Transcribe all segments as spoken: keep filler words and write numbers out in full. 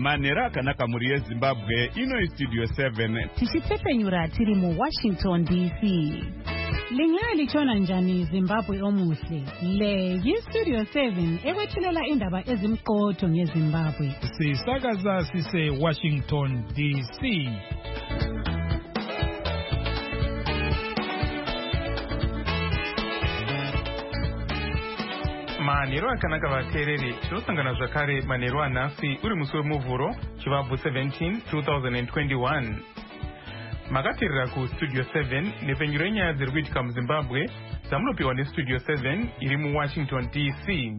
manera akanaka muri yeZimbabwe ino studio seven tichitepenyura tiri mu Washington D C. Lingaya lichona njani Zimbabwe omuhle. Le yi-Studio seven ekwethulela indaba ezimqotho ngeZimbabwe. Sisakaza sise Washington D C. Manero akanaka vateereri tinosangana zvakare manero anhasi uri musi wemuvhuro chivabvu seventeen twenty twenty-one. Makateerera kuStudio seven nepenyuro yenyaya dziri kuitika muZimbabwe dzamunopiwa neStudio seven iri muWashington D C.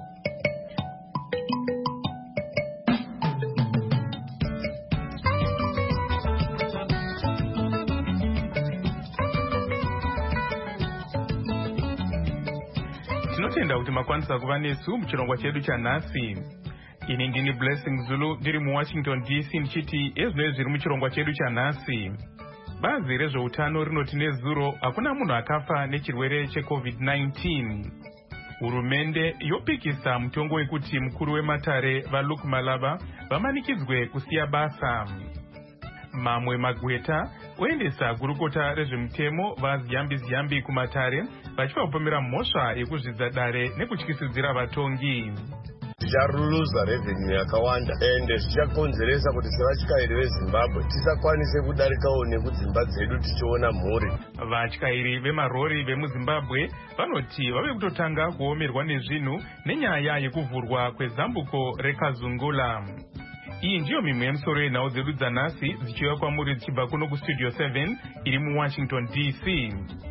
Tinotenda kuti makwanisa kuva nesu muchirongwa chedu chanhasi. Ini ndini Blessing Zulu ndiri muWashington D C ndichiti ezvinoi zviri muchirongwa chedu chanhasi. Bazi rezveutano rinoti nezuro hakuna munhu akafa nechirwere checovid nineteen. Hurumende yopikisa mutongo wekuti mukuru wematare vaLuke Malaba vamanikidzwe kusiya basa. Mamwe magweta oendesa gurukota rezvemutemo vaZiyambi Ziyambi kumatare vachivapomera mhosva yekuzvidza dare nekutyisidzira vatongi. Ticharuluza revenue yakawanda ende zvichakonzeresa kuti sevatyairi veZimbabwe tisakwanise kudarikawo nekudzimba dzedu tichiona mhuri. Vatyairi vemarori vemuZimbabwe vanoti vave kutotanga kuomerwa nezvinhu nenyaya yekuvhurwa kwezambuko reKazungula. Iyi ndiyo mimwe yemusoro yenhau dzedu dzanhasi dzichiuya kwamuri dzichibva kuno kuStudio seven iri muWashington D C.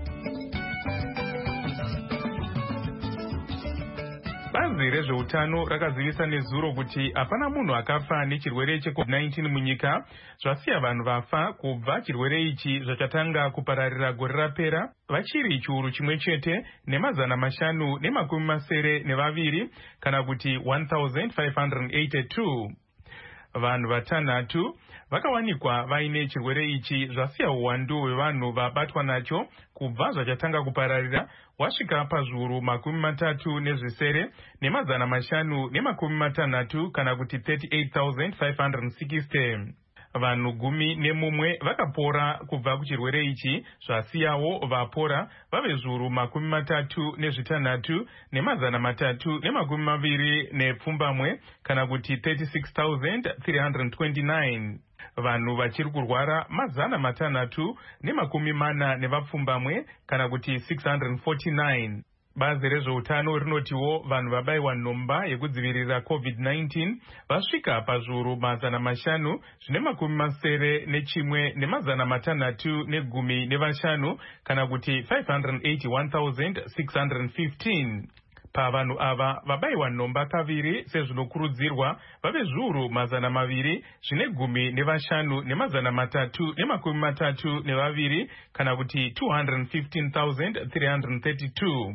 Bazi rezveutano rakazivisa nezuro kuti hapana munhu akafa nechirwere checovid nineteen munyika, zvasiya vanhu vafa kubva chirwere ichi zvachatanga kupararira gore rapera vachiri chiuru chimwe chete nemazana mashanu nemakumi masere nevaviri kana kuti one thousand five hundred eighty-two. Vanhu vatanhatu vakawanikwa vaine chirwere ichi zvasiya uwandu hwevanhu vabatwa nacho kubva zvachatanga kupararira wasvika pazviuru makumi matatu nezvisere nemazana mashanu nemakumi matanhatu kana kuti thirty-eight thousand five hundred sixty. Vanhu gumi nemumwe vakapora kubva kuchirwere ichi zvasiyawo vapora vave zviuru makumi matatu nezvitanhatu nemazana matatu nemakumi maviri nepfumbamwe kana kuti thirty-six thousand three hundred twenty-nine. Vanhu vachiri kurwara mazana matanhatu nemakumi mana nevapfumbamwe kana kuti six hundred forty-nine. Bazi rezveutano rinotiwo vanhu vabayiwa nhomba yekudzivirira covid nineteen vasvika pazviuru mazana mashanu zvine makumi masere nechimwe nemazana matanhatu negumi nevashanu kana kuti five hundred eighty-one thousand six hundred fifteen. Pavanhu ava vabayiwa nhomba kaviri sezvinokurudzirwa vave zviuru mazana maviri zvine gumi nevashanu nemazana matatu nemakumi matatu nevaviri kana kuti two hundred fifteen thousand three hundred thirty-two.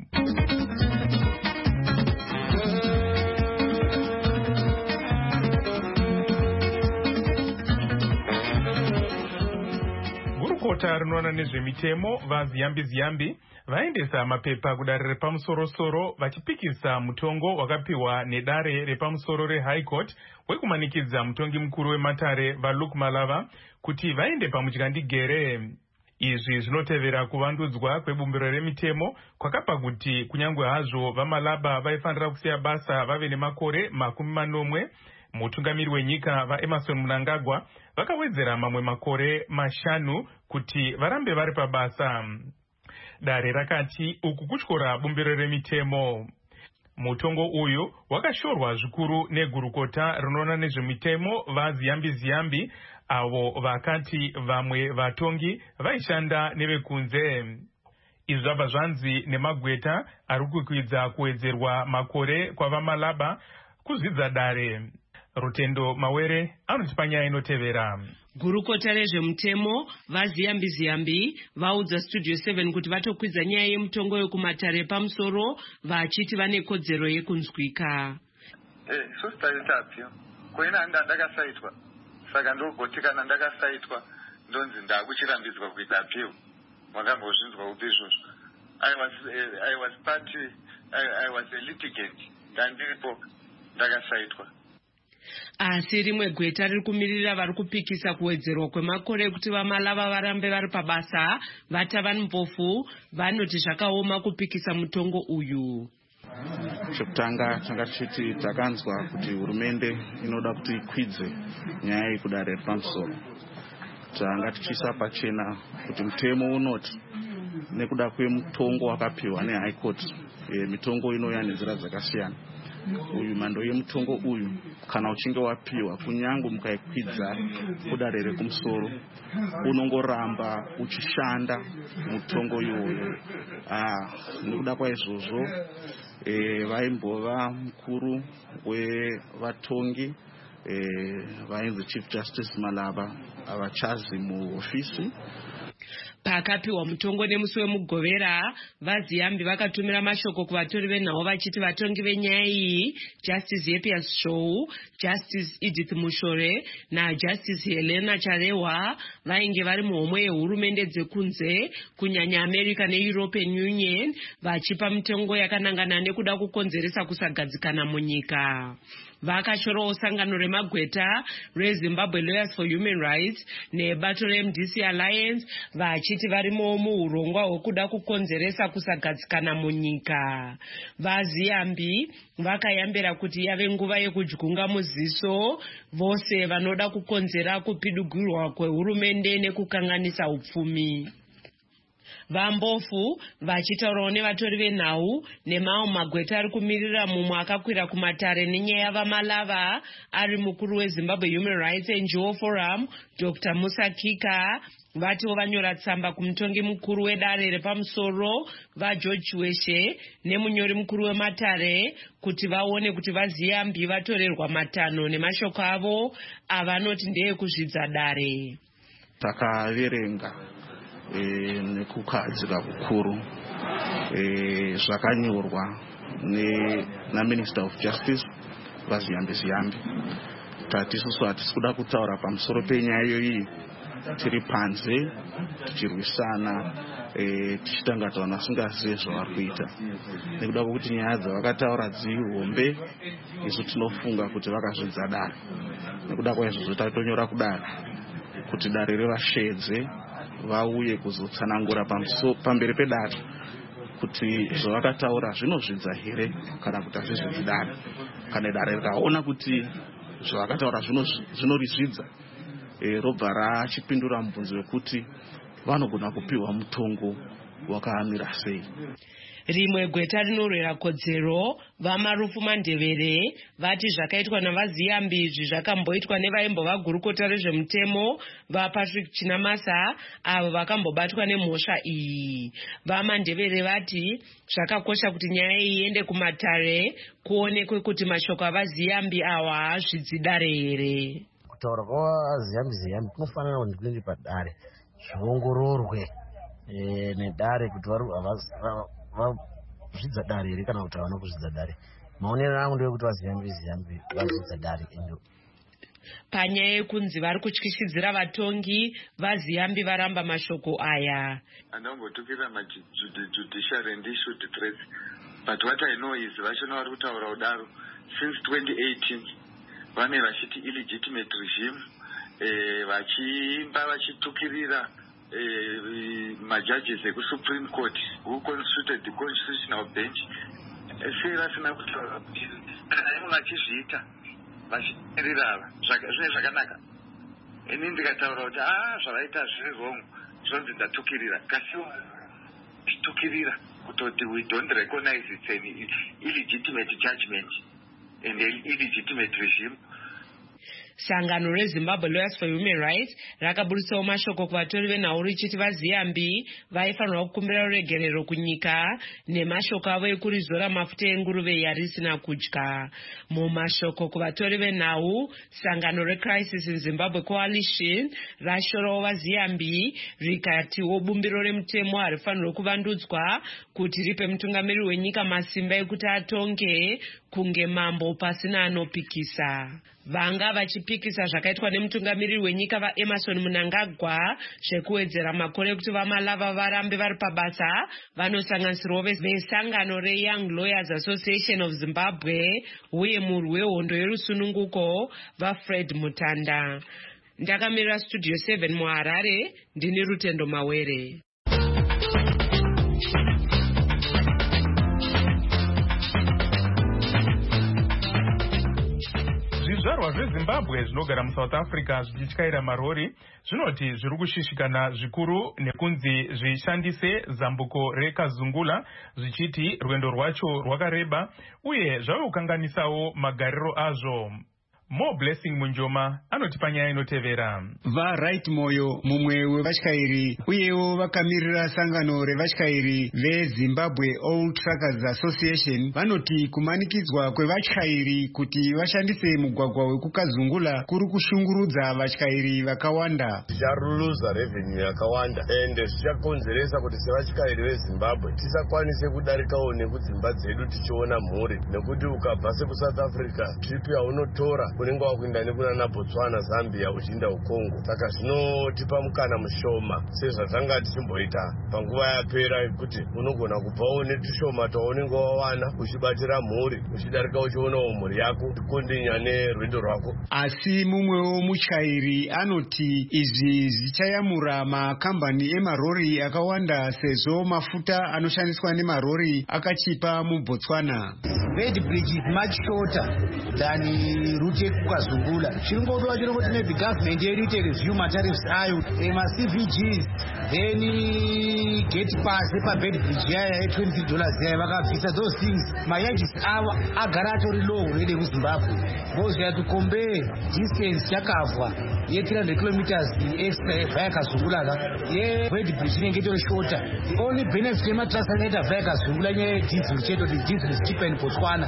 Gurukota rinoona nezvemitemo vaZiyambi Ziyambi vaendesa mapepa kudare repamusoro-soro vachipikisa mutongo wakapiwa nedare repamusoro reHigh Court wekumanikidza mutongi mukuru wematare vaLuke Malaba kuti vaende pamutyandigere. Izvi zvinotevera kuvandudzwa kwebumbiro remitemo kwakapa kuti kunyangwe hazvo vaMalaba vaifanira kusiya basa vave nemakore makumi manomwe, mutungamiri wenyika vaEmmerson Mnangagwa vakawedzera mamwe makore mashanu kuti varambe vari pabasa. Dare rakati uku kutyora bumbiro remitemo. Mutongo uyu wakashorwa zvikuru negurukota rinoona nezvemitemo vaZiyambi Ziyambi avo vakati vamwe vatongi vaishanda nevekunze. Izvi zvabva zvanzi nemagweta ari kukwidza kuwedzerwa makore kwavaMalaba kuzvidza dare. Rutendo Mawere anotipa nyaya inotevera. Gurukota rezvemutemo vaZiyambi Ziyambi vaudza Studio seven kuti vatokwidza nyaya yemutongo yokumatare pamusoro vachiti vane kodzero yekunzwika. Eh, so staritapyo. Koina ndakasaitwa. Saka ndogoti kana ndakasaitwa ndonzi ndakuchirambidzwa kuita appeal. Makambozvinzwa upi izvozvo? I was uh, I was party I, I was a litigant. Ndandiripo ndakasaitwa. Asi rimwe gweta riri kumirira vari kupikisa kuwedzerwa kwemakore ekuti vamalava varambe vari pabasa vatava mbofu vanoti zvakaoma kupikisa mutongo uyu. Chekutanga tanga tichiti takanzwa kuti hurumende inoda kuti ikwidze nyaya yekudare pamusoro. Tanga tichisa pachena kuti mutemo unoti nekuda kwemutongo wakapiwa neHigh Court e, mitongo inouya nenzira dzakasiyana. Uyu mhando yemutongo uyu kana uchinge wapiwa kunyange mukaikwidza kudare rekumusoro unongoramba uchishanda mutongo iwoyo. Ah, nekuda kwaizvozvo e, vaimbova mukuru wevatongi e, vainzi Chief Justice Malava avachazi muofisi. Pakapiwa mutongo nemusi wemugovera, vaZiyambi vakatumira mashoko kuvatori venhau vachiti vatongi venyaya iyi, Justice Yepias Show, Justice Edith Mushore naJustice Helena Charehwa vainge vari muhomwe yehurumende dzekunze kunyanya America neEuropean Union vachipa mutongo yakanangana nekuda kukonzeresa kusagadzikana munyika. Vakashorowo sangano remagweta reZimbabwe Lawyers for Human Rights nebato reM D C Alliance vachiti varimo muurongwa hwekuda kukonzeresa kusagadzikana munyika. VaZiyambi vakayambira kuti yave nguva yekudyunga muziso vose vanoda kukonzera kupidugirwa kwehurumende nekukanganisa upfumi. Vambofu vachitaurawo nevatori venhau nemamwe magweta ari kumirira mumwe akakwira kumatare nenyaya vamalava ari mukuru weZimbabwe Human Rights N G O Forum Doctor Musa Kika vatiwo vanyora tsamba kumutongi mukuru wedare repamusoro vaGeorge Weshe nemunyori mukuru wematare kuti vaone kuti vaZiyambi vatorerwa matanho nemashoko avo avanoti ndeyekuzvidza dare. Takaverenga E, nekukadzika kukuru e, zvakanyorwa ne na Minister of Justice vaZiyambi Ziyambi. Tatisusu hatisi kuda kutaura pamusoro penyaya iyoyi tiri panze tichirwisana e, tichitanga taona singazive zvavari kuita nekuda kwokuti nyaya dzavakataura dzihombe isu tinofunga kuti vakazvidza dare. Nekuda kwaizvozvo tatonyora kudare kuti dare revashedze vauye kuzotsanangura pamberi pedare kuti zvavakataura zvinozvidza here kana kuti hazvizvidzi dare. Kana dare rikaona kuti zvavakataura zvinorizvidza e, robva rachipindura mubvunzo wekuti vanogona kupiwa mutongo wakamira sei. Rimwe gweta rinorwera kodzero vaMarufu Mandevere vati zvakaitwa navaZiyambi izvi zvakamboitwa nevaimbova gurukota rezvemutemo vaPatrick Chinamasa avo vakambobatwa nemhosva iyi. VaMandevere vati zvakakosha kuti nyaya iyi iende kumatare kuonekwe kuti mashoko avaZiyambi awa haazvidzi dare here. Kutaura kwavaZiyambi Ziyambi kunofanira kuti kuende padare zviongororwe e, nedare kuti vazvidza dare here kana kuti havana kuzvidza dare. Maonero angu ndeyekuti vaZiyambi Ziyambi vazvidza dare endo. Panyaya yekunzi vari kutyisidzira vatongi, vaZiyambi varamba mashoko aya. Andambotukira majudiciary and issue threats, but what I know is vachona vari kutaura udaro since twenty eighteen vane vachiti illegitimate regime eh, vachimba vachitukirira eh, majudges ekuSupreme Court who constituted the constitutional bench. Sei vasina kutaura kuti kana ivo vachizviita vachimirira zvine zvakanaka. Ini ndikataura kuti ah zvavaita zviri wrong zvonzi ndatukirira kasiwo chitukirira kutoti we don't recognize it's an illegitimate judgment and an illegitimate regime. Sangano reZimbabwe Lawyers for Human Rights rakaburitsawo mashoko kuvatori venhau richiti vaZiyambi vaifanirwa kukumbira ruregerero kunyika nemashoko avo ekurizora mafuta enguruve yarisina kudya. Mumashoko kuvatori venhau, sangano reCrisis in Zimbabwe Coalition rashorawo vaZiyambi rikatiwo bumbiro remutemo harifanirwa kuvandudzwa kuti ripe mutungamiriri wenyika masimba ekuti atonge kunge mambo pasina anopikisa. vanga vachipikisa zvakaitwa nemutungamiriri wenyika vaEmerson Mnangagwa zvekuwedzera makore kuti vaMalava varambe vari pabasa vanosanganisirawo vesangano reYoung Lawyers Association of Zimbabwe uye murwi wehondo yerusununguko vaFred Mutanda. Ndakamirira Studio seven muHarare, ndini Rutendo Mawere. Zvizvarwa zveZimbabwe zvinogara muSouth Africa zvichityaira marori zvinoti zviri kushishikana zvikuru nekunzi zvishandise zambuko reKazungula zvichiti rwendo rwacho rwakareba uye zvavokukanganisawo magariro azvo. More Blessing Munjoma anoti panyaya inotevera. VaRight Moyo mumwe wevatyairi uyewo vakamirira sangano revatyairi veZimbabwe Old Truckers Association vanoti kumanikidzwa kwevatyairi kuti vashandise mugwagwa wekuKazungula kuri kushungurudza vatyairi vakawanda. Zvicharuruza revenue yakawanda ende zvichakonzeresa kuti sevatyairi veZimbabwe tisakwanise kudarikawo nekudzimba dzedu tichiona mhuri nekuti ukabva sekuSouth Africa trip yaunotora unenge wakuenda nekunana Botswana, Zambia uchienda kuCongo. Saka zvinotipa mukana mushoma sezvatanga tichimboita panguva yapera kuti unogona kubvawo netushoma twaunenge wawana uchibatira mhuri uchidarika uchionawo mhuri yako tikondinya nerwendo rwako. Asi mumwewo mutyairi anoti izvi zvichayamura makambani emarori akawanda sezvo mafuta anoshandiswa nemarori akachipa muBotswana. Bed bridge is much shorter than route kuKazungula. Chiringodwa chirongoti maybe government yedu ite review matariffs ayo ma-C V Gs then gate pass pabed bridge yaya ye-twenty dollars yaya vakabvisa those things. Ma-yages ava agara atori low already kuZimbabwe because you have to compare distance yakavwa ye-three hundred kilometers extra via Kazungula ka ye-bed bridge inenge itori shorter. The only benefit yematrust anoita via Kazungula nyaya yediesel cheto kuti diesel is cheaper in Botswana.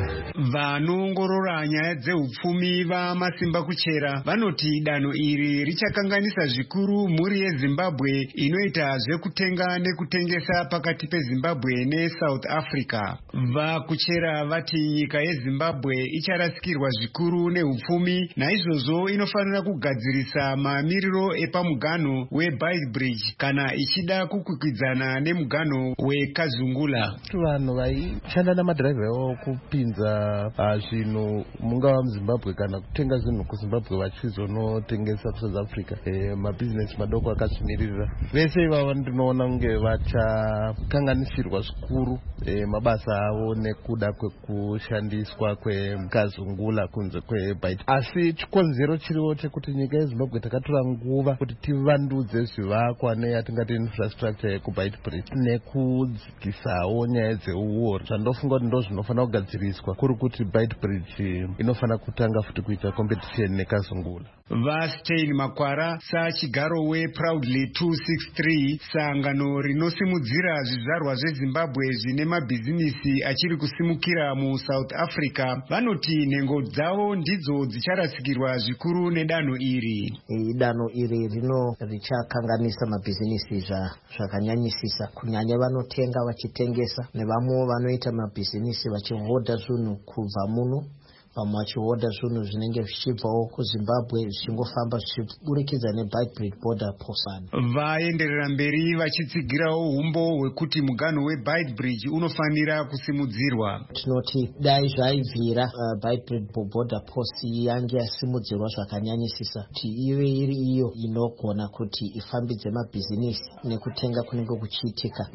Vanoongorora nyaya dzeupfumi vamasimba kuchera vanoti danho iri richakanganisa zvikuru mhuri yeZimbabwe inoita zvekutenga nekutengesa pakati peZimbabwe neSouth Africa. Vakuchera vati nyika yeZimbabwe icharasikirwa zvikuru neupfumi, naizvozvo inofanira kugadzirisa mamiriro epamuganho weBeitbridge kana ichida kukwikwidzana nemuganho weKazungula. Vanhu vaishanda namadhiraivha kupinza zvinhu mungava muZimbabwe kana kutenga zvinhu kuZimbabwe vachizonotengesa kuSouth Africa, mabhizinesi madoko akazvimirira vese ivava ndinoona kunge vachakanganisirwa zvikuru mabasa avo nekuda kwekushandiswa kweKazungula kunze kweBait. Asi chikonzero chiriwo chekuti nyika yeZimbabwe takatora nguva kuti tivandudze zvivakwa neyatingati infrastructure yekuBeitbridge nekudzikisawo nyaya dzeuori zvandofunga kuti ndo zvinofanira kugadziriswa kuri kuti Beitbridge inofana kutanga futi kuita competition neKazungula. VaStein Makwara sachigaro weProudly two sixty-three sangano rinosimudzira zvizvarwa zveZimbabwe zvine mabhizinisi achiri kusimukira muSouth Africa vanoti nhengo dzavo ndidzo dzicharasikirwa zvikuru nedanho iri. Danho iri rino richakanganisa mabhizinisi zvakanyanyisisa kunyanya vanotenga vachitengesa nevamwe vanoita mabhizinisi vachihodha zvinhu kubva muno vamwe vachihodha zvinhu zvinenge zvichibvawo kuZimbabwe zvichingofamba zvichiburikidza neBeitbridge border post. Vaenderera mberi vachitsigirawo umbo hwekuti muganho weBeitbridge unofanira kusimudzirwa. Tinoti dai zvaibvira uh, Beitbridge border post yange yasimudzirwa zvakanyanyisisa kuti ive iri iyo inogona kuti ifambidze mabhizinisi nekutenga kunenge kuchiitika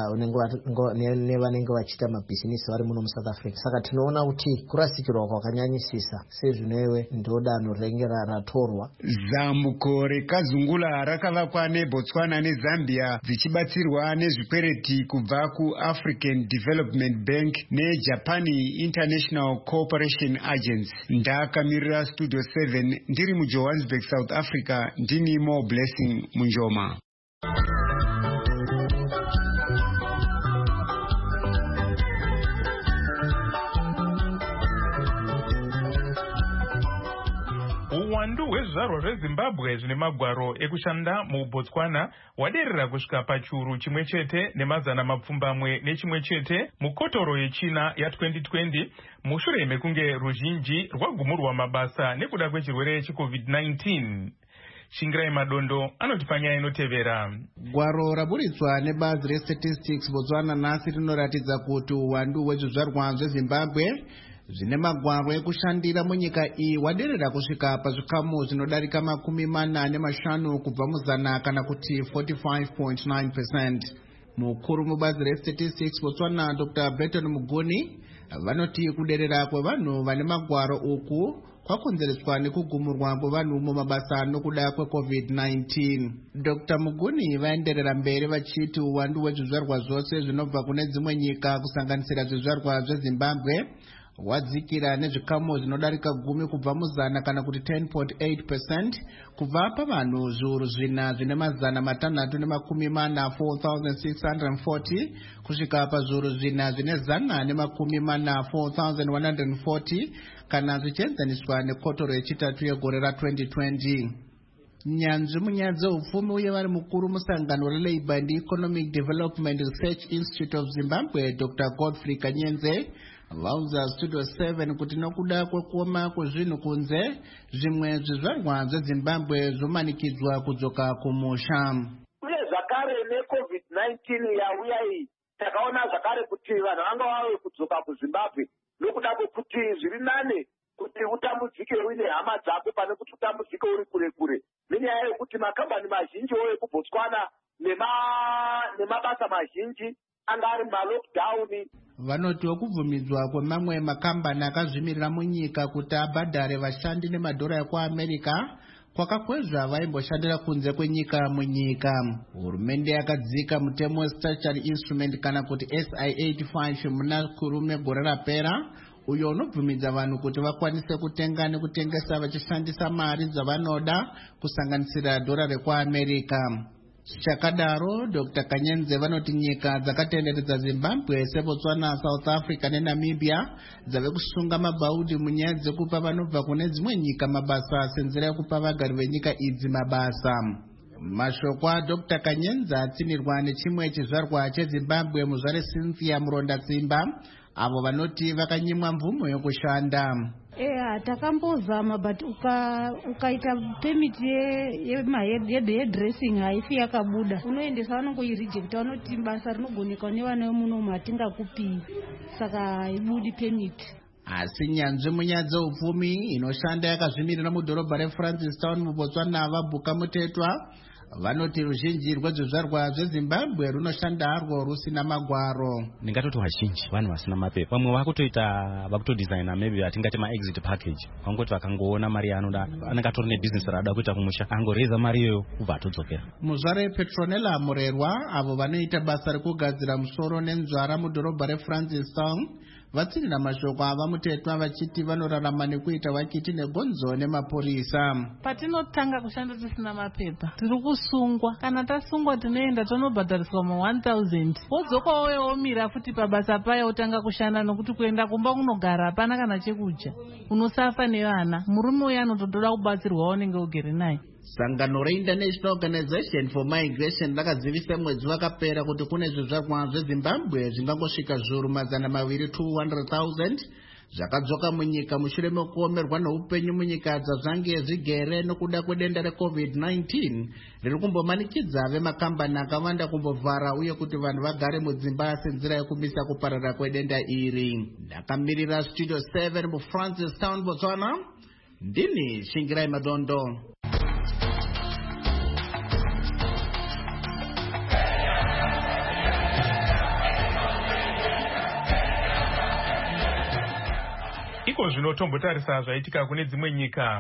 nevanenge vachiita mabhizinisi vari muno muSouth Africa. Saka tinoona kuti kurasikirwa kwakanyanyisisa sezvinewe ndo danho rinenge ratorwa. Zambuko reKazungula rakavakwa neBotswana neZambia dzichibatsirwa nezvikwereti kubva kuAfrican Development Bank neJapani International Cooperation Agency. Ndakamirira Studio seven ndiri muJohannesburg, South Africa, ndini More Blessing Munjoma. uwandu hwezvizvarwa zvezimbabwe zvine magwaro ekushanda mubotswana waderera kusvika pachuru chimwe chete nemazana mapfumbamwe nechimwe chete mukotoro yechina ya-twenty twenty mushure mekunge ruzhinji rwagumurwa mabasa nekuda kwechirwere checovid nineteen. Shingirai Madondo anoti panyaya inotevera. Gwaro raburitswa nebazi restatistics Botswana nhasi rinoratidza kuti uwandu hwezvizvarwa zveZimbabwe zvine magwaro ekushandira munyika iyi waderera kusvika pazvikamu zvinodarika makumi mana nemashanu kubva muzana kana kuti forty-five point nine percent. Mukuru mubazi restatistics Botswana Doctor Burton Muguni vanoti kuderera kwevanhu vane magwaro uku kwakonzereswa nekugumurwa kwevanhu mumabasa nokuda kwecovid nineteen. Doctor Muguni vaenderera mberi vachiti uwandu hwezvizvarwa zvose zvinobva kune dzimwe nyika kusanganisira zvizvarwa zveZimbabwe wadzikira nezvikamu zvinodarika gumi kubva muzana kana kuti ten point eight percent kubva pavanhu zviuru zvina zvine mazana matanhatu nemakumi mana four thousand six hundred forty kusvika pazviuru zvina zvine zana nemakumi mana four thousand one hundred forty kana zvichienzaniswa nekotoro yechitatu yegore ra-twenty twenty. Nyanzvi munyaya dzeupfumi uye vari mukuru musangano reLabour and Economic Development Research Institute of Zimbabwe Doctor Godfrey Kanyenze vaudza Studio seven kuti nokuda kwekuoma kwezvinhu kunze zvimwe zvizvarwa zveZimbabwe zvomanikidzwa kudzoka kumusha. Uye zvakare necovid nineteen yauya iyi takaona zvakare kuti vanhu vanga vave kudzoka kuZimbabwe nokuda kwekuti zviri nane kuti utambudzike uine hama dzako pane kuti utambudzike uri kure kure. Nenyaya yekuti makambani mazhinji oye kuBotswana nemabasa mazhinji anga ari malockdown. Vanoti wokubvumidzwa kwemamwe makambani akazvimirira munyika kuti abhadhare vashandi nemadhora ekuAmerica kwakakwezva vaimboshandira kunze kwenyika munyika. Hurumende yakadzika mutemo westatutory instrument kana kuti S I eighty-five muna kurume gore rapera uyo unobvumidza vanhu kuti vakwanise kutenga nekutengesa vachishandisa mari dzavanoda kusanganisira dhora rekuAmerica. Chakadaro Doctor Kanyenze vanoti nyika dzakatenderedza Zimbabwe seBotswana, South Africa neNamibia dzave kusunga mabhaudhi munyaya dzekupa vanobva kune dzimwe nyika mabasa senzira yekupa vagari venyika idzi mabasa. Mashoko aDoctor Kanyenze atsinirwa nechimwe chizvarwa cheZimbabwe muzvare Cynthia Muronda Tsimba avo vanoti vakanyimwa mvumo yokushanda. Eh, takambozama but uka ukaita permit ye dressing haifi yakabuda unoendesa vanongoirejecta vanoti basa rinogoneka nevana vemuno matinga kupi saka ibudi permit. Asi nyanzvi munyaya dzeupfumi inoshanda yakazvimirira mudhorobha reFrancistown muBotswana vabhuka mutetwa vanoti ruzhinji rwezvizvarwa zveZimbabwe runoshanda harwo rusina magwaro. Ndingatoti vazhinji vanhu vasina mapepa. Vamwe vakutoita vakutodesigna maybe atingati ma-exit package. Vangoti vakangoona mari yaanoda anenge atori nebusiness raada kuita kumusha angoreza mari iyoyo kubva atodzokera. Muzvare Petronella Murerwa avo vanoita basa rekugadzira musoro nenzvara mudhorobha reFrancistown vatsinira mashoko ava mutetwa vachiti vanorarama nekuita vakiti negonzo nemapurisa. Patinotanga kushanda tisina mapepa tiri kusungwa, kana tasungwa tinoenda tonobhadhariswa ma one thousand wodzoka uye womira futi pabasa paya utanga kushanda nokuti kuenda kumba kunogara hapana kana chekudya unosafa nevana. Murume uya anototoda kubatsirwa unenge ugere naye. Sangano reInternational Organization for Migration rakazivisa mwedzi wakapera kuti kune zvizvarwa zveZimbabwe zvingangosvika zviuru mazana maviri two hundred thousand zvakadzoka munyika mushure mekuomerwa neupenyu munyika dzazvange zvigere nokuda kwedenda recovid nineteen riri kumbomanikidza vemakambani akawanda kumbovhara uye kuti vanhu vagare mudzimba senzira yekumisa kuparara kwedenda iri. Ndakamirira Studio seven muFrancistown, Botswana. Ndini Shingirai Madondo. Iko zvinotombotarisa zvaitika kune dzimwe nyika.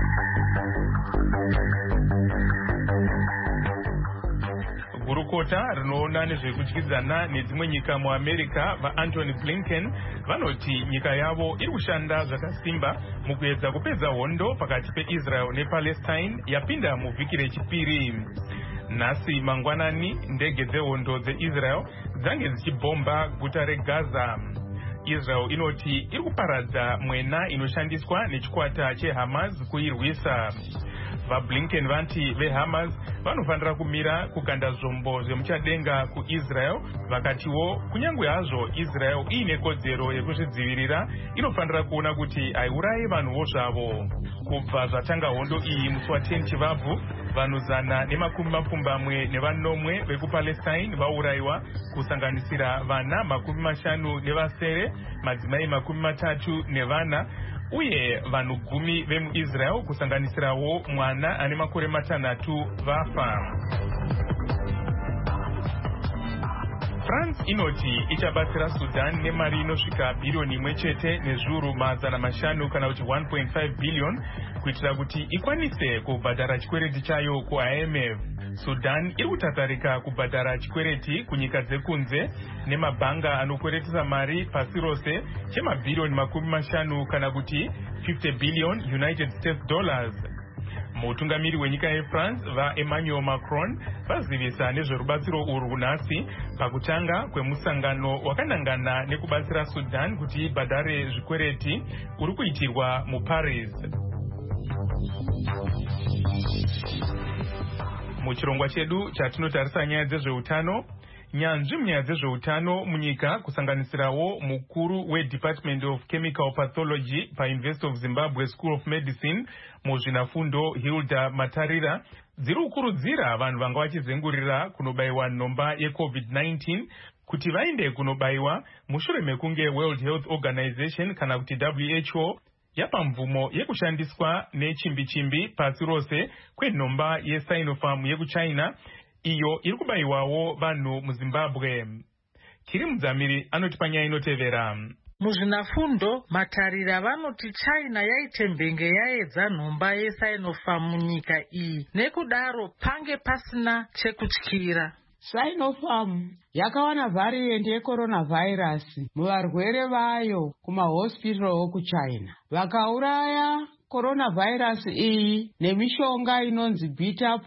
Gurukota rinoona nezvekudyidzana nedzimwe nyika muAmerica vaAntony Blinken vanoti nyika yavo iri kushanda zvakasimba mukuedza kupedza hondo pakati peIsrael nePalestine yapinda muvhiki rechipiri. Nhasi mangwanani ndege dzehondo dzeIsrael dzange dzichibhomba guta reGaza. Israel inoti iri kuparadza mwena inoshandiswa nechikwata cheHamas kuirwisa. VaBlinken vanti veHamas vanofanira kumira kukanda zvombo zvemuchadenga kuIsrael, vakatiwo kunyange hazvo Israel iine kodzero yekuzvidzivirira, inofanira kuona kuti haiurayi vanhuwo zvavo. Kubva zvatanga hondo iyi musi wa10 Chivabvu, vanhu zana nemakumi mapfumbamwe nevanomwe vekupalestine vaurayiwa, kusanganisira vana makumi mashanu nevasere, madzimai makumi matatu nevana, uye vanhu gumi vemuIsrael kusanganisirawo mwana ane makore matanhatu vafa. France inoti ichabatsira Sudan nemari inosvika bhirioni imwe chete nezviuru mazana mashanu kana kuti one point five billion kuitira kuti ikwanise kubhadhara chikwereti chayo kuI M F. Sudan iri kutatarika kubhadhara chikwereti kunyika dzekunze nemabhanga anokweretesa mari pasi rose chemabhirioni makumi mashanu kana kuti fifty billion United States dollars. Mutungamiri wenyika yeFrance vaEmmanuel Macron vazivisa nezverubatsiro urwu nhasi pakutanga kwemusangano wakanangana nekubatsira Sudan kuti ibhadhare zvikwereti uri kuitirwa muParis. Muchirongwa chedu chatinotarisa nyaya dzezveutano, nyanzvi munyaya dzezveutano munyika kusanganisirawo mukuru weDepartment of Chemical Pathology paUniversity of Zimbabwe School of Medicine muzvinafundo Hilda Matarira dziri kukurudzira vanhu vanga vachizengurira kunobayiwa nhomba yeCovid nineteen kuti vaende kunobayiwa mushure mekunge World Health Organization kana kuti W H O yapa mvumo yekushandiswa nechimbi-chimbi pasi rose kwenhomba yeSinopharm yekuChina iyo iri kubayiwawo vanhu muZimbabwe. Kiri Mudzamiri anoti panyaya inotevera. Muzvinafundo Matarira vanoti China yaite mbenge yaedza nhomba yeSinopharm munyika iyi, nekudaro pange pasina chekutyira. Sinopharm yakawana variant yecoronavirus muvarwere vayo kumahospital kuChina, vakauraya coronavirus iyi nemishonga inonzi beta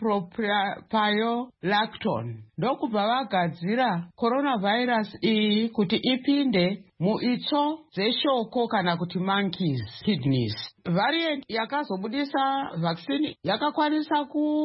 propiolactone. Ndokubva vagadzira coronavirus iyi kuti ipinde muitsvo dzeshoko kana kuti monkeys kidneys. Variant yakazobudisa vaccine yakakwanisa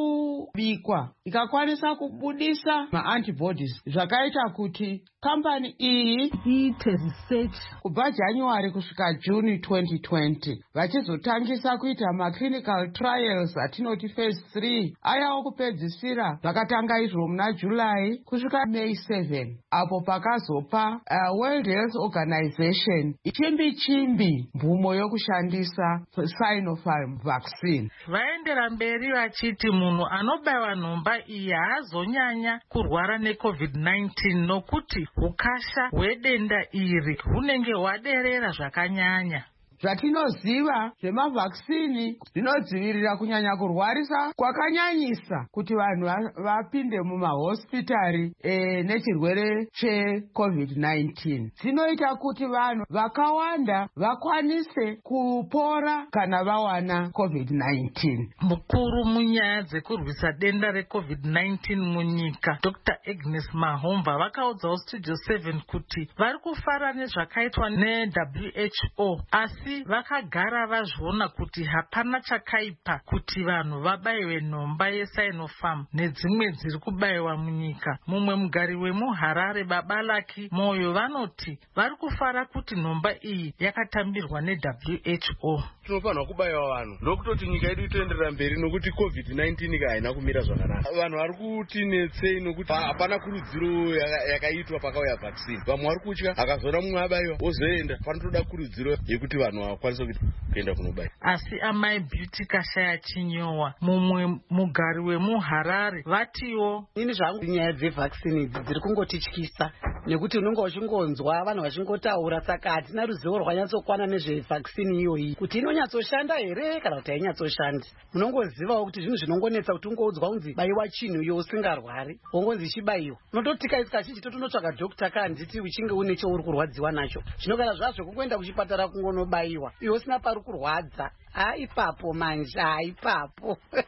kubikwa ikakwanisa kubudisa maantibodies zvakaita kuti kambani iyi iite research kubva January kusvika June twenty twenty vachizotangisa kuita maclinical trials atinoti phase three ayawo kupedzisira vakatanga izvo muna July kusvika May seven apo pakazopa uh, World Health Organization chimbi chimbi mvumo yokushandisa Sinopharm vaccine. Vaendera mberi vachiti munhu anobayiwa nhomba iyi haazonyanya kurwara neCovid nineteen nokuti ukasha hwedenda iri hunenge hwaderera zvakanyanya. Zvatinoziva zvemavhaksini zvinodzivirira kunyanya kurwarisa kwakanyanyisa kuti vanhu vapinde mumahospitari e, nechirwere cheCovid nineteen. Zvinoita kuti vanhu vakawanda vakwanise kupora kana vawana COVID nineteen. Mukuru munyaya dzekurwisa denda reCovid nineteen munyika Doctor Agnes Mahomba vakaudzawo Studio seven kuti vari kufara nezvakaitwa neW H O asi vakagara vazviona kuti hapana chakaipa kuti vanhu vabayiwe nhomba yeSinopharm nedzimwe dziri kubayiwa munyika. Mumwe mugari wemuHarare Babalaki Moyo vanoti vari kufara kuti nhomba iyi yakatambirwa neW H O. Tinofanirwa kubayiwa vanhu ndokutoti nyika yedu itoenderera mberi nokuti COVID nineteen ika haina kumira zvakanaka. Vanhu vari kuti netsei nokuti hapana kurudziro yakaitwa pakauya vaccine. Vamwe vari kutya akazoona mumwe abayiwa ozoenda. Panotoda kurudziro yekuti vanhu vakwanise kuenda kunobayiwa. Asi amai Beauty Kashaya Chinyowa mumwe mugari wemuHarare vatiwo ini zvangu nyaya dzevaccine idzi dziri kungotityisa nekuti unenge uchingonzwa vanhu vachingotaura saka hatina ruzivo rwanyatsokwana nezvevaccine iyoyi kuti inonyatsoshanda here kana kuti hainyatsoshandi. Unongozivawo kuti zvinhu zvinongonetsa kuti ungoudzwa kunzi bayiwa chinhu iwe usingarwari wongonzi chibayiwa unototikaiska chichi totonotsvaga dhokta kanditi uchinge une cheuri kurwadziwa nacho. Zvinogara zvazvo kungoenda kuchipatara kungonobayiwa iwe usina pari kurwadza. Ha ipapo manje ha ipapo.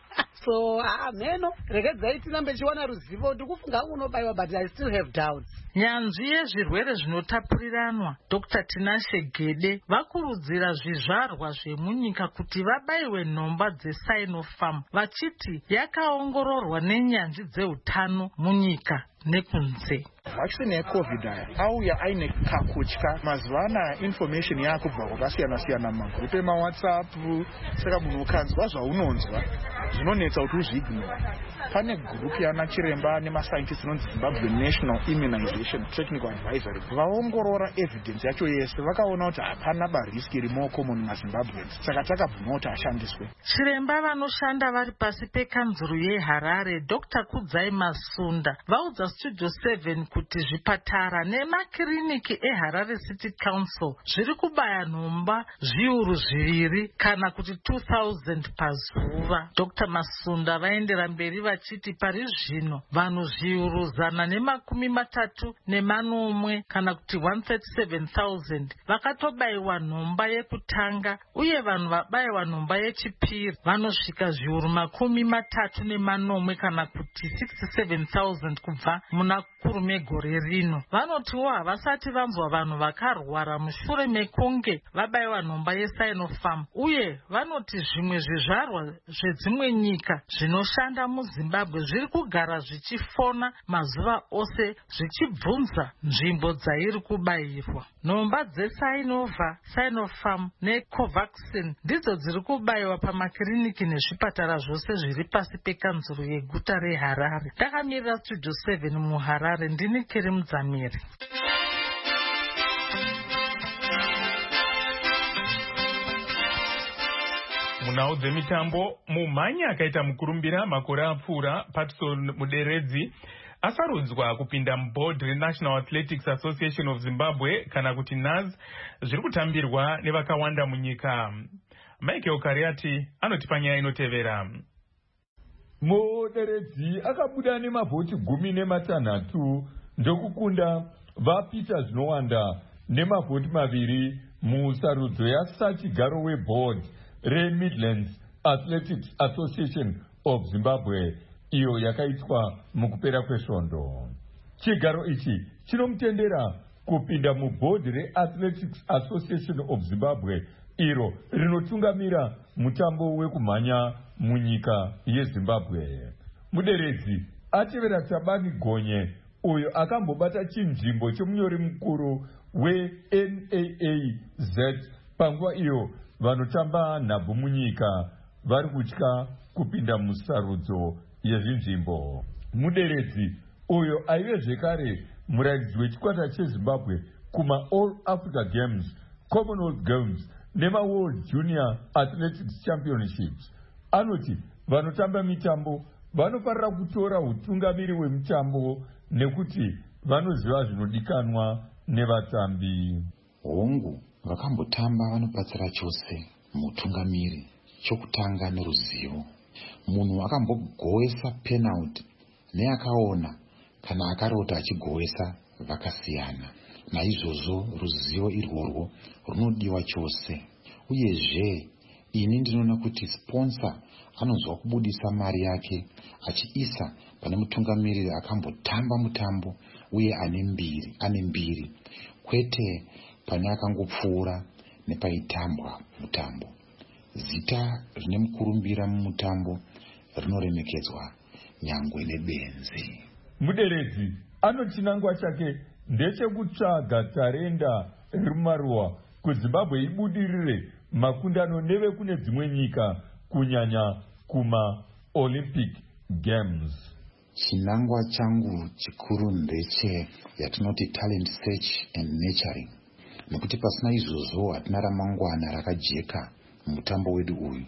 so ah meno regedzai tirambe chiwana ruzivo ndikufunga unobayiwa but I still have doubts. Nyanzvi yezvirwere zvinotapuriranwa Doctor Tinashe Gede vakurudzira zvizvarwa zvemunyika kuti vabayiwe nhomba dzeSinopharm vachiti yakaongororwa nenyanzvi dzeutano munyika nekunze. Vaccine yeCovid aya auya aine kakutya. Mazuva anaya information yakubva kwakasiyana siyana mumagrupu emaWhatsApp, saka munhu ukanzwa zvaunonzwa zvinonetsa kuti uzviignore. Pane group yana chiremba nemascientists inonzi Zimbabwe National Immunization Technical Advisory vaongorora evidence yacho yese vakaona kuti hapana bariski rimoko munhu maZimbabweans, saka takabvuma kuti ashandiswe. Chiremba vanoshanda vari pasi pekanzuru yeHarare Doctor Kudzai Masunda vaudza Studio seven kuti zvipatara nemakiriniki eHarare City Council zviri kubaya nhomba zviuru zviviri kana kuti two thousand pazuva. Doctor Masunda vaendera mberi vachiti pari zvino vanhu zviuru zana nemakumi matatu nemanomwe kana kuti one hundred thirty-seven thousand vakatobayiwa nhomba yekutanga uye vanhu vabayiwa nhomba yechipiri vanosvika zviuru makumi matatu nemanomwe kana kuti sixty-seven thousand kubva muna kurume gore rino. Vanotiwo havasati vanzwa vanhu vakarwara mushure mekunge vabayiwa nhomba yeSinopharm uye vanoti zvimwe zvizvarwa zvedzimwe nyika zvinoshanda muZimbabwe zviri kugara zvichifona mazuva ose zvichibvunza nzvimbo dzairi kubayirwa. Nhomba dzeSinova, Sinopharm neCovaxin ndidzo dziri kubayiwa pamakiriniki nezvipatara zvose zviri pasi pekanzuru yeguta reHarare. Takamirira Studio seven muHarare, ndini Keri Mudzamiri. Munhau dzemitambo, mumhanyi akaita mukurumbira makore apfuura Patson Muderedzi asarudzwa kupinda muboard reNational Athletics Association of Zimbabwe kana kuti N A Z zviri kutambirwa nevakawanda munyika. Michael Kariati anotipa nyaya inotevera. Muderedzi akabuda nemavhoti gumi nematanhatu ndokukunda vaPeter Zvinowanda nemavhoti maviri musarudzo yasachigaro weboard reMidlands Athletics Association of Zimbabwe iyo yakaitwa mukupera kwesvondo. Chigaro ichi chinomutendera kupinda muboard reAthletics Association of Zimbabwe iro rinotungamira mutambo wekumhanya munyika yeZimbabwe. Muderedzi atevera Tabani Gonye uyo akambobata chinzvimbo chemunyori mukuru weN A A Z panguva iyo vanotamba nhabvu munyika vari kutya kupinda musarudzo yezvinzvimbo. Muderedzi uyo aive zvekare murairidzi wechikwata cheZimbabwe kuma All Africa Games, Commonwealth Games nemaWorld Junior Athletics Championships anoti vanotamba mitambo vanofanira kutora utungamiri hwemutambo nekuti vanoziva zvinodikanwa nevatambi. Hongu vakambotamba vanobatsira chose mutungamiri. Chokutanga neruzivo. Munhu akambogowesa penalty neakaona kana akarota achigowesa vakasiyana. Naizvozvo ruzivo irworwo runodiwa chose. Uyezve ini ndinoona kuti sponsor anonzwa kubudisa mari yake achiisa pane mutungamiriri akambotamba mutambo uye ane mbiri ane mbiri kwete pane akangopfuura nepaitambwa mutambo. Zita rine mukurumbira mumutambo rinoremekedzwa nyangwe nebenzi. Muderedzi anochinangwa chake ndechekutsvaga tarenda rimaruwa kuZimbabwe ibudirire makundano neve kune dzimwe nyika kunyanya kuma Olympic Games. Chinangwa changu chikuru ndeche yatinoti talent search and nurturing. Nekuti pasina izvozvo hatina ramangwana rakajeka mutambo wedu uyu.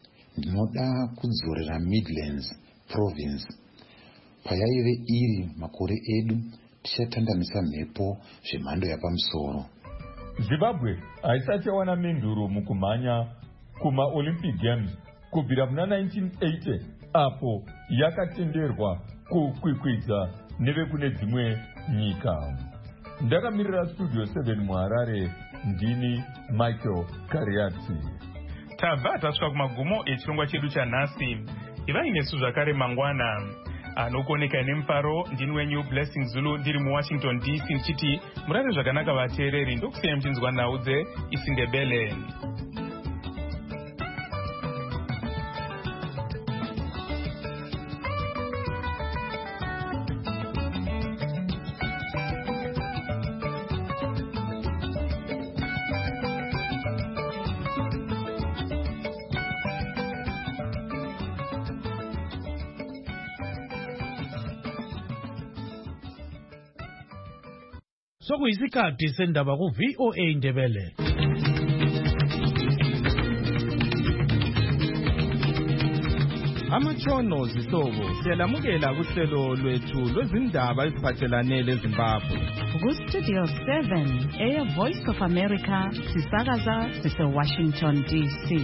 Ndinoda kudzorera Midlands province payaive iri makore edu tichatandanisa mhepo zvemhando yapamusoro. Zimbabwe haisati yawana menduro mukumhanya kuma Olympic Games kubvira muna nineteen eighty apo yakatenderwa kukwikwidza neve kune dzimwe nyika. Ndakamirira Studio seven muHarare, ndini Michael Kariati. Tabva tasvika kumagumo echirongwa chedu chanhasi. ivainesu zvakare mangwana anokuoneka nemufaro. Ndini wenyu Blessing Zulu ndiri muWashington D C ndichiti murare zvakanaka vateereri. Ndokusiyai muchinzwa nhau dzeIsindebele. Sokuyisikhathi sendaba ku V O A Ndebele. Amatshono zihlobo siyalamukela kuhlelo lwethu lwezindaba eziphathelane leZimbabwe. Ku Studio seven, Air Voice of America, sisakaza sise Washington D C.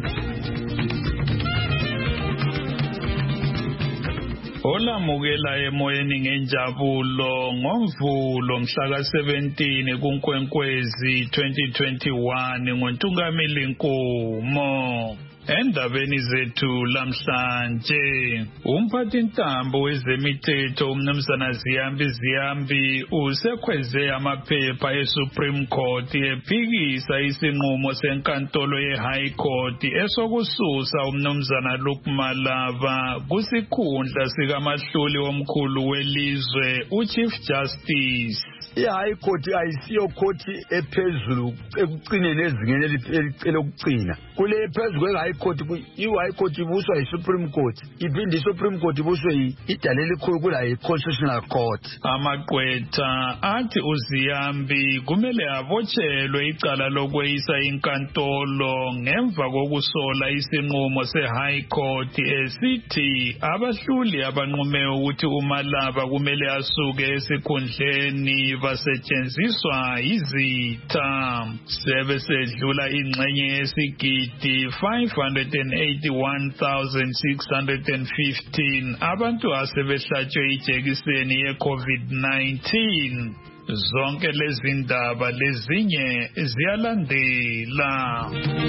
Olamukela emoyeni ngenjabulo ngoMvulo mhla seventeen kuNkwenkwezi twenty twenty-one ngoNtungameli Nkomo. Endabeni zethu lamhlanje, umphathintambo wezemithetho umnumzana Ziyambi Ziyambi usekhweze amaphepha eSupreme Court ephikisa isinqumo senkantolo yeHigh Court esokususa umnumzana Luke Malava kusikhundla sikamahluli omkhulu welizwe uChief Justice. iHigh Court ayisiyo court ephezulu ekucineni ezingeni elicele ukucina. Kule phezulu kweHigh Court iHigh Court ibuswa yiSupreme Court, iphinde iSupreme Court ibuswe idale elikhulu kula yiConstitutional Court. Amagqwetha athi uZiyambi kumele abotshelwe icala lokweyisa inkantolo ngemva kokusola isinqumo seHigh Court esithi abahluli abanqume ukuthi uMalava kumele asuke esikhundleni basetshenziswa izitha. Sebe sedlula ingxenye yesigidi five hundred eighty-one thousand six hundred fifteen abantu asebehlatshwe ijekiseni ye-COVID nineteen. Zonke lezi ndaba lezinye ziyalandela.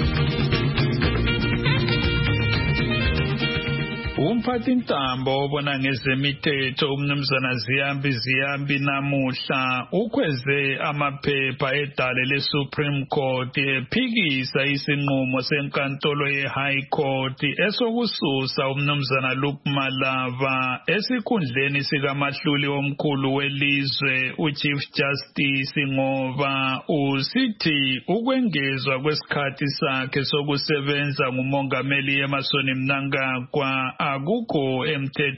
Umphathintambo obona ngezemithetho umnumzana Ziyambi Ziyambi namuhla ukhweze amaphepha edale leSupreme Court ephikisa isinqumo senkantolo yeHigh Court esokususa umnumzana Luke Malava esikhundleni sikamahluli omkhulu welizwe uChief Justice ngoba usithi ukwengezwa kwesikhathi sakhe sokusebenza ngumongameli Emmerson Mnangagwa akukho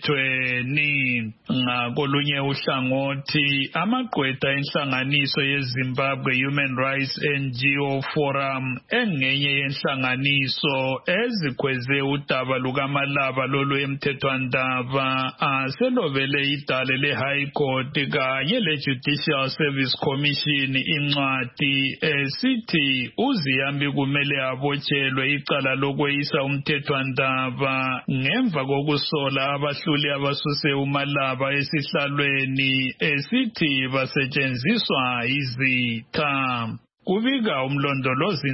emthethweni. Ngakolunye uhlangothi amagqwetha enhlanganiso yeZimbabwe Human Rights N G O Forum engenye yenhlanganiso ezikhweze udaba lukaMalava lolu emthethwandaba aselobele idale leHigh Court kanye leJudicial Service Commission incwadi esithi uZiyambi kumele abotshelwe icala lokweyisa umthethwandaba ngemva kokusola abahluli abasuse uMalava esihlalweni esithi basetshenziswa izitha. Kubika umlondolozi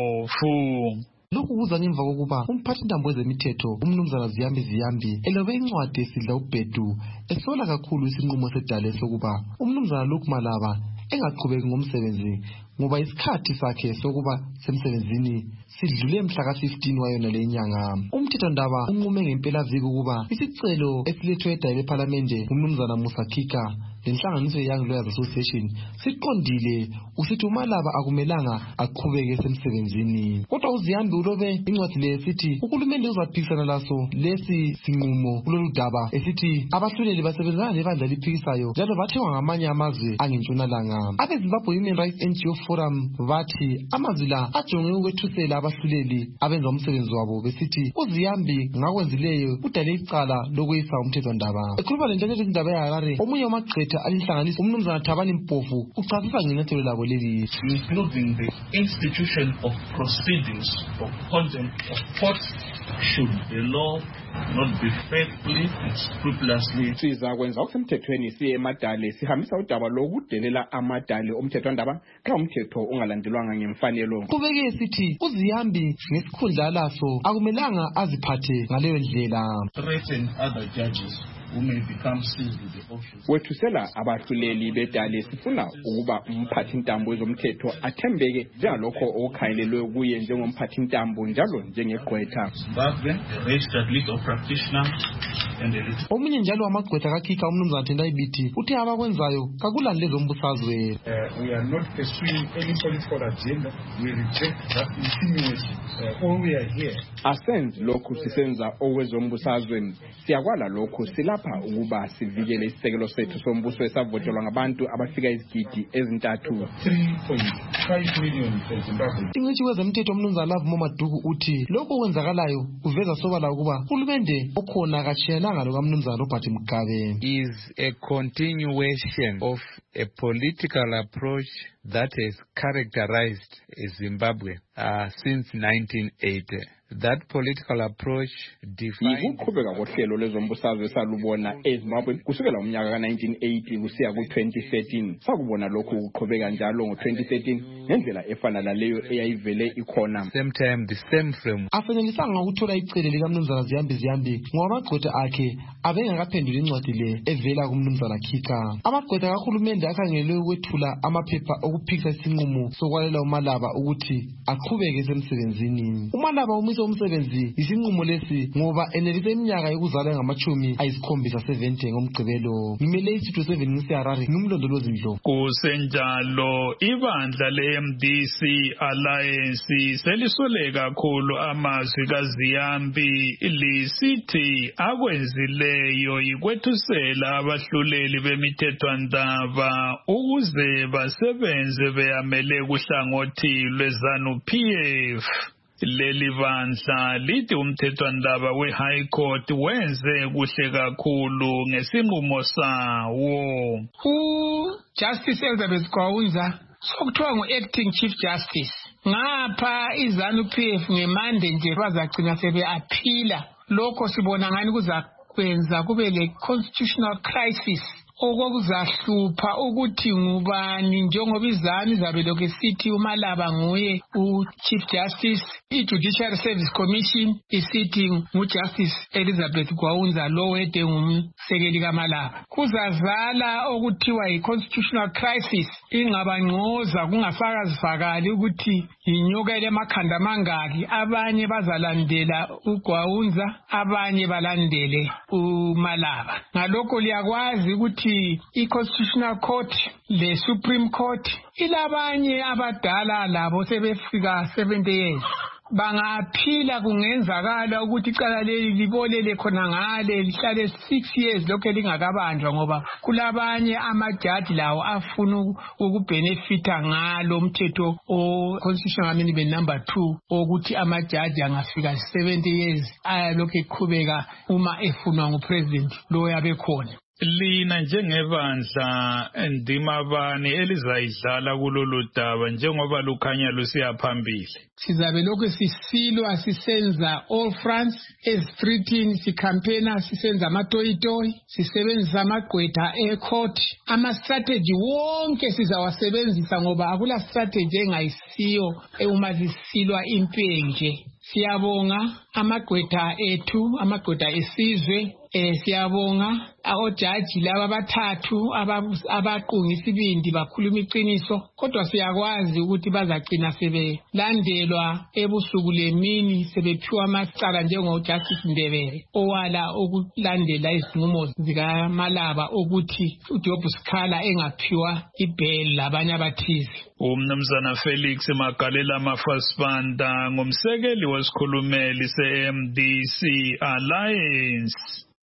Ndlovu. Lokhu kuza ngemva kokuba umphathintambo wezemithetho umnumzana Ziyambi Ziyambi elobe incwadi esidla ubhedu esola kakhulu isinqumo sedale sokuba umnumzana Luke Malava engaqhubeki ngomsebenzi ngoba isikhathi sakhe sokuba semsebenzini sidlule mhla ka fifteen wayona le nyanga. Umthethwandaba unqume ngempela viki ukuba isicelo esilethwe edale leParliamente umnumzana Musa Kika lenhlanganiso yeYoung Lawyers Association siqondile usithi uMalava akumelanga aqhubeke semsebenzini. Kodwa uZiyambi ulobe incwadi le esithi uhulumende uzaphikisana laso lesi sinqumo kulolu daba esithi abahluleli basebenzana nebandla liphikisayo njalo bathengwa ngamanye amazwe angentshonalanga. AbeZimbabwe Human Rights N G O Forum bathi amazwi la ajonge ukwethusela abahluleli abenza umsebenzi wabo besithi uZiyambi ngakwenzileyo udale icala lokweyisa umthethwandaba. Ekhuluma lenhlangano yezindaba eHarare omunye wamagqwetha amagqwetha alihlanganisa umnumzana Thabani Mpofu ucacisa ngenyathelo labo leli, including the institution of proceedings of contempt of court should the law not be faithfully and scrupulously. Sizakwenza okusemthethweni siye emadale sihambisa udaba lokudelela amadale omthethwandaba xa umthetho ungalandelwanga ngemfanelo. Kubeke sithi uZiyambi ngesikhundla laso akumelanga aziphathe ngaleyo ndlela. Threaten other judges who may become seized with the office. Wethusela abahluleli bedale sifuna ukuba umphathi ntambo wezomthetho athembeke njengalokho okukhayelelwe kuye njengomphathi ntambo njalo njengegqwetha. Zimbabwe, the registered legal practitioner and the legal. Omunye njalo amagqwetha kakhika umnumzana Tendai Biti uthe abakwenzayo kakulani lezombusazwe. We are not pursuing any political agenda. We reject that insinuation. Uh, all we are here. Asenze lokhu sisenza okwezombusazwe. Siyakwala lokhu silapha ukuba sivikele isisekelo sethu sombuso esavotelwa ngabantu abafika izigidi ezintathu. three point five million Zimbabwe. Ingcitshi wezomthetho umnumzana Love Momaduku uthi lokho okwenzakalayo kuveza sobala ukuba uhulumende okhona katshiyananga lokamnumzana Robert Mugabe is a continuation of a political approach that has characterized Zimbabwe uh, since nineteen eighty. That political approach defined ukuqhubeka kohlelo lezombusazwe salubona eZimbabwe kusukela umnyaka ka nineteen eighty kusiya ku twenty thirteen. Sakubona lokhu ukuqhubeka njalo ngo twenty thirteen ngendlela efana naleyo eyayivele ikhona. Same time the same frame. Afanyanisanga ukuthola icele likamnumzana Ziyambi Ziyambi ngoba amagqwetha akhe abengakaphendula incwadi le evela kumnumzana Khika. Amagqwetha kahulumende akhangelwe ukwethula amaphepha okuphikisa isinqumo sokwalela uMalaba ukuthi aqhubeke esemsebenzini. uMalaba umisa umsebenzi isinqumo lesi ngoba enelise iminyaka yokuzalwa ngamachumi ayisikhombisa seventy ngomgqibelo. Ngimele isitho seven ngiseHarare ngumlondolozi Ndlovu. Kusenjalo ibandla le-M D C Alliance selisole kakhulu amazwi kaZiyambi lisithi akwenzileyo yikwethusela abahluleli bemithethwandaba ukuze basebenze beyamele kuhlangothi lweZANU-P F. Leli bandla lithi umthethwandaba we-High Court wenze kuhle kakhulu ngesinqumo sawo. uJustice Elizabeth Gwaunza sokuthiwa ngu-acting chief justice ngapha iZANU-P F ngemande nje bazagcina sebe-aphila. Lokho sibona ngani kuzakwenza kube le-constitutional crisis okuzahlupha ukuthi ngubani njengoba iZANU izabe lokhu isithi uMalaba nguye u-Chief Justice, i-Judicial Service Commission isithi ngu-Justice Elizabeth Gwaunza lo wede ngumsekeli kaMalaba. Kuzazala okuthiwa yi-constitutional crisis, ingabangcoza kungasakazifakali ukuthi inyoka elemakhanda amangaki, abanye bazalandela uGwaunza abanye balandele uMalaba. Ngalokho liyakwazi ukuthi i-Constitutional Court le Supreme Court ilabanye abadala labo sebefika seventy years. Bangaphila kungenzakala ukuthi icala leli libolele khona ngale lihlale six years lokho lingakabanjwa ngoba kulabanye amajaji lawo afuna ukubhenefita ngalo umthetho o Constitutional Amendment number two ukuthi amajaji angafika seventy years ayalokho eqhubeka uma efunwa ngupresident lo yabe khona. Lina njengebandla ndima bani elizayidlala kulolu daba njengoba lukhanya lusiya phambili? Sizabe lokho sisilwa sisenza all fronts ezitreating sicampaigna sisenza amatoyitoyi sisebenzisa amagqwetha ecourt ama strategy wonke sizawasebenzisa ngoba akula strategy engayisiyo uma zisilwa impenje. Siyabonga amagqwetha ethu amagqwetha esizwe eh siyabonga ojaji laba bathathu abaqunga isibindi bakhuluma iqiniso kodwa siyakwazi ukuthi bazagcina sebelandelwa ebusuku lemini sebephiwa amacala njengo Justice Ndebele owala ukulandela izinqumo zika Malaba ukuthi uJob Sikhala engaphiwa ibail labanye abathize. Umnumzana Felix Magalela Mafasibanda ngumsekeli wesikhulumeli se-M D C Alliance.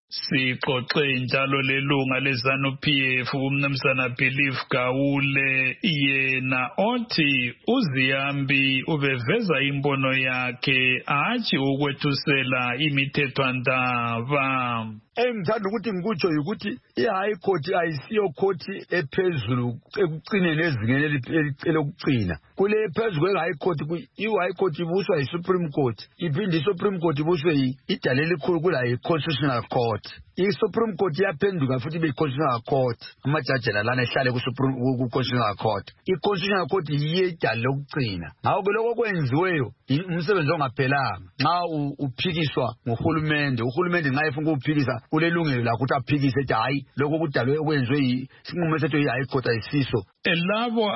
Sixoxe njalo lelunga leZANU-P F umnumzana Believe Gawule yena othi uZiyambi ubeveza imbono yakhe athi ukwethusela imithethwandaba. engithanda ukuthi ngikutsho ukuthi i-high court ayisiyo court ephezulu ekucineni ezingeni elicele ukucina. Kule phezulu kwe-high court, i-high court ibuswa yi-Supreme Court, iphinde i-Supreme Court ibuswe idale elikhulu kula yi-Constitutional Court. I-Supreme Court iyaphenduka futhi ibe yi-Constitutional Court, amajaji lalana ehlale ku-Constitutional Court. I-Constitutional Court yiyo idale lokugcina. Ngakho-ke lokho kwenziweyo umsebenzi ongaphelanga nxa uphikiswa nguhulumende. Uhulumende nxa efuna ukuphikisa ulelungelo lakho ukuthi aphikise ethi hayi lokho kudalwe kwenziwe isinqumo sethu yi-high court ayisiso. Labo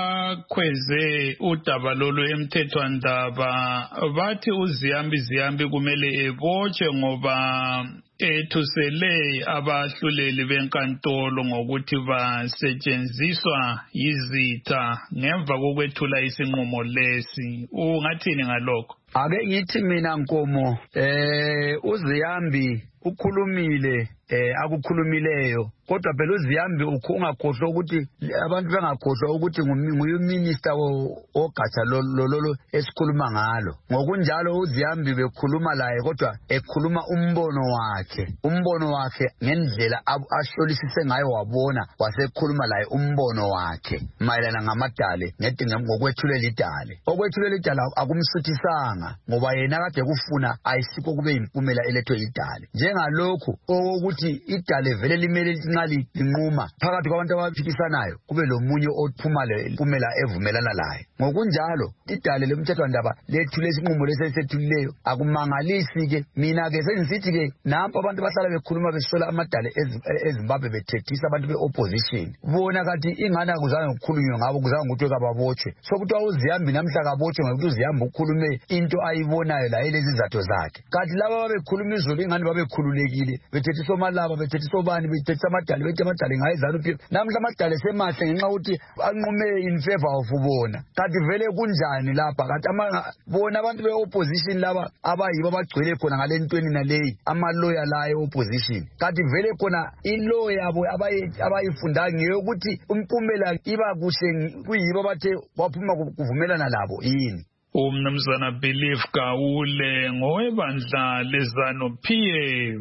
abakhweze udaba lolu emthethwandaba bathi uZiyambi Ziyambi kumele ebotshwe ngoba ethusele abahluleli benkantolo ngokuthi basetshenziswa yizitha ngemva kokwethula isinqumo lesi. Ungathini ngalokho? Ake ngithi mina Nkomo, eh uZiyambi ukhulumile eh akukhulumileyo, kodwa phela uZiyambi ungakhohlwa ukuthi abantu bengakhohlwa ukuthi nguminister ogatsha lolo esikhuluma ngalo. Ngokunjalo uZiyambi bekhuluma laye kodwa ekhuluma umbono wakhe, umbono wakhe ngendlela ahlolisise ngayo wabona, wasekhuluma laye umbono wakhe mayelana ngamadale ngethi ngokwethulela idale. Okwethulela idale akumsuthisanga ngoba yena kade kufuna ayisikho kube impumela elethwe idale. Njengalokhu ukuthi idale vele limele linqali linquma phakathi kwabantu abaphikisanayo kube lomunye ophuma impumela evumelana laye. Ngokunjalo idale lemthethwandaba lethule isinqumo lesethulileyo akumangalisi ke. Mina ke sengisithi ke nampa abantu bahlala bekhuluma besola amadale eZimbabwe bethethisa abantu be-opposition. Bona kathi ingane akuzange ukukhulunywe ngabo, kuzange ukuthi kababotshwe. Sokuthiwa uZiyambi namhla kabotshwe ngokuthi uZiyambi ukhulume into ayibonayo la elezi izatho zakhe. Kanti laba babekhuluma izolo ingane babekhululekile bethethiswa amalaba bethethiswa bani bethethiswa amadale bethi amadale ngayizana uphi. Namhla amadale semahle ngenxa ukuthi anqume in favor of bona. Kanti vele kunjani lapha? Kanti bona abantu be-opposition laba abayibo abagcwele khona ngale ntweni naleyi amaloya la e-opposition. Kanti vele khona ilo yabo abayifunda ngeyokuthi impumela iba kuhle kuyibo bathe waphuma kuvumelana labo yini. Umnumzana Belief Gawule ngowebandla leZanu P F.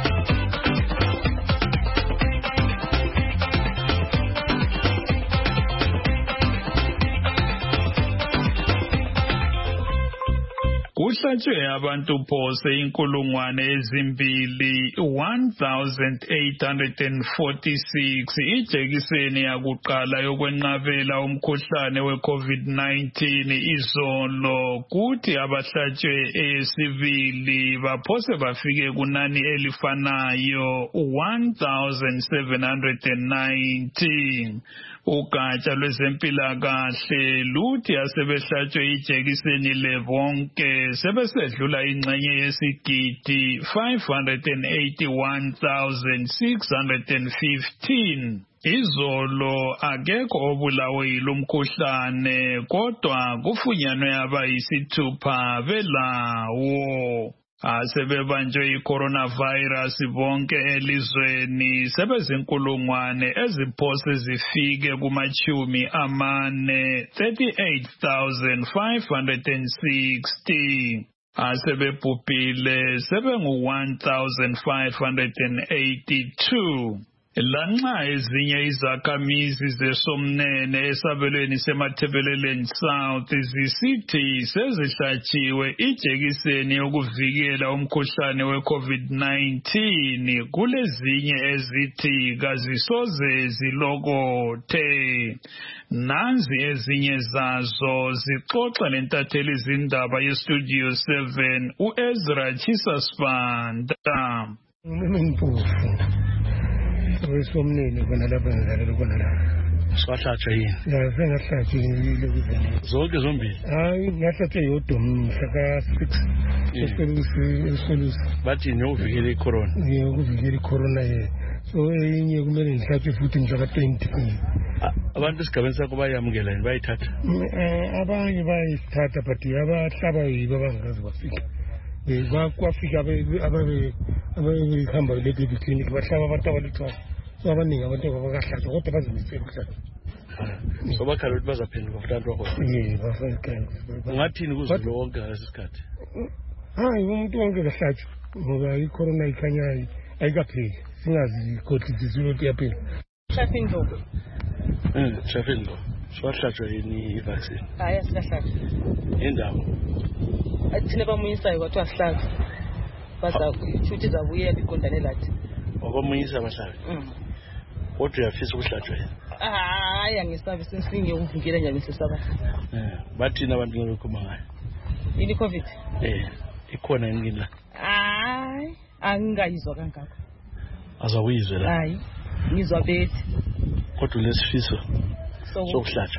Kuhlatshwe abantu phose inkulungwane ezimbili one thousand eight hundred forty-six ijekiseni yakuqala yokwenqabela umkhuhlane we-COVID nineteen izolo, kuthi abahlatshwe eyesibili baphose bafike kunani elifanayo one thousand seven hundred ninety. Ugatsha lwezempilakahle luthi asebehlatshwe ijekiseni levonke sebesedlula ingxenye yesigidi five hundred eighty-one thousand six hundred fifteen. Izolo akekho obulawe yilomkhuhlane kodwa kufunyanwe abayisithupha belawo. Asebebanjwe i-coronavirus bonke elizweni sebezinkulungwane eziphose zifike kumachumi amane thirty-eight thousand five hundred sixty. Asebebhubhile sebengu one thousand five hundred eighty-two. Lanxa ezinye izakhamizi zeSomnene esabelweni seMathebeleleni South zisithi sezihlatshiwe ijekiseni yokuvikela umkhuhlane we-COVID nineteen, kulezinye ezithi kazisoze zilokothe. Nanzi ezinye zazo zixoxa lentatheli izindaba yeStudio seven uEzra Chisasbanda. Somnene khona lapha ngidlalela khona la. Swahlatshwa yini? Ya sengahlatshwa kuzeni. Zonke zombili? Hayi ngahlatshwa yodwa mhla ka six esolusi esolusi. Bathi nokuvikela icorona. Yebo ukuvikela icorona ye. So enye kumele ngihlatshwe futhi mhla ka twenty. Abantu esigabeni sakho bayamukela yini bayithatha? Abanye bayithatha but abahlaba yibo abangazi bafika. Bakwafika ababe abahamba leti clinic bahlaba abantu abalithwa. So abaningi abantu abakahlatshwa kodwa bazimisela ukuhlatshwa. So bakhala ukuthi bazaphenduka futhi wakho. Yebo bafike. Ungathini kuzulu wonke ngalesikhathi? Hayi umuntu wonke kahlatshwa ngoba icorona ikhanya ayikapheli singazi kodisisi ukuthi yaphela. Shafindo. Eh, Shafindo. Swahlatshwa yini i-vaccine? Hayi asihlatshwa. Indawo. Athina bamunyisayo kwathiwa asihlatshwe. Basa futhi zabuye iqondane lathi. Wabamunyisa abahlabi. Mhm. Kodwa uyafisa ukuhlatshwa yini? Hayi angisabi sinsinge ukuvikela njalo sesaba. Eh, bathina abantu ngabekhoma ngayo. Ini COVID? Eh, ikhona yini la? Hayi, angingayizwa kangako. Azawuyizwe la. Hayi, ngizwa bethi. Kodwa lesifiso sokuhlatshwa.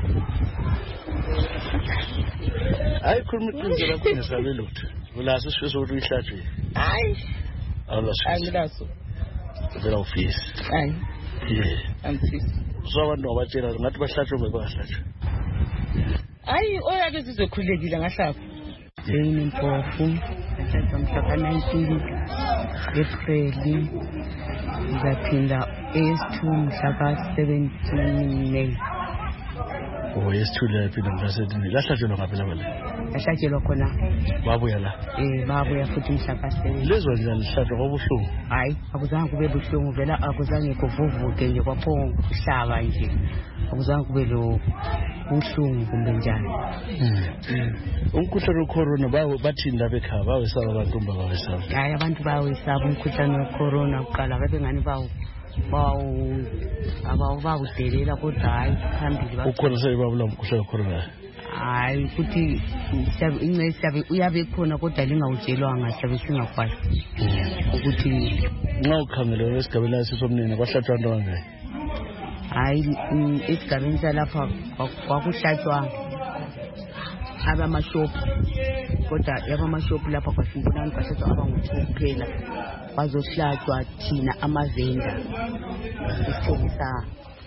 Hayi khuluma iqiniso lakho ngesabe lutho. Ulaso isifiso ukuthi uyihlatshwe. Hayi. Awulaso. Angilaso. Vela ufisi. Hayi. Yeah. Angifisi. So abantu abatshela ngathi bahlatshwe bebahlatshwe. Hayi oyake sizokhulekile ngahlapha. Jane Mpofu, ngahlatshwa mhla nineteen April. Ngaphinda S two mhla seventeen May. Oh, S two laphi namhla lahlatshelwa ngaphi la bale? Lahlatshelwa khona. Babuya la. Eh, babuya futhi mhla seven. Lezwa njani lihlatshelwa kwabuhlungu? Hayi, akuzange kube buhlungu vela akuzange kuvuvuke nje kwaphonga ukuhlaba nje. Akuzange kube lo uhlungu kumbe njani. Mhm. Umkhuhlane wecorona bawo bathinda bekhaya bawesaba abantu bawesaba. Hayi abantu bawesaba umkhuhlane wecorona uqala babe ngani bawo bawo abawo bawudelela kodwa hayi phambili ba. Ukhona sebabula umkhuhlane wecorona. Hayi futhi siyabe incesiyabe uyabe khona kodwa lingawutshelwanga siyabe singakwazi. Ukuthi nxa ukhangele esigabenilasisomnene kwahlatshwa into ngani? Hayi esigabeni salapha kwakuhlatshwa abamashophu kodwa yabamashophu lapha kwasimbonani kwahlatshwa abangu-two kuphela bazohlatshwa thina amavenda esithengisa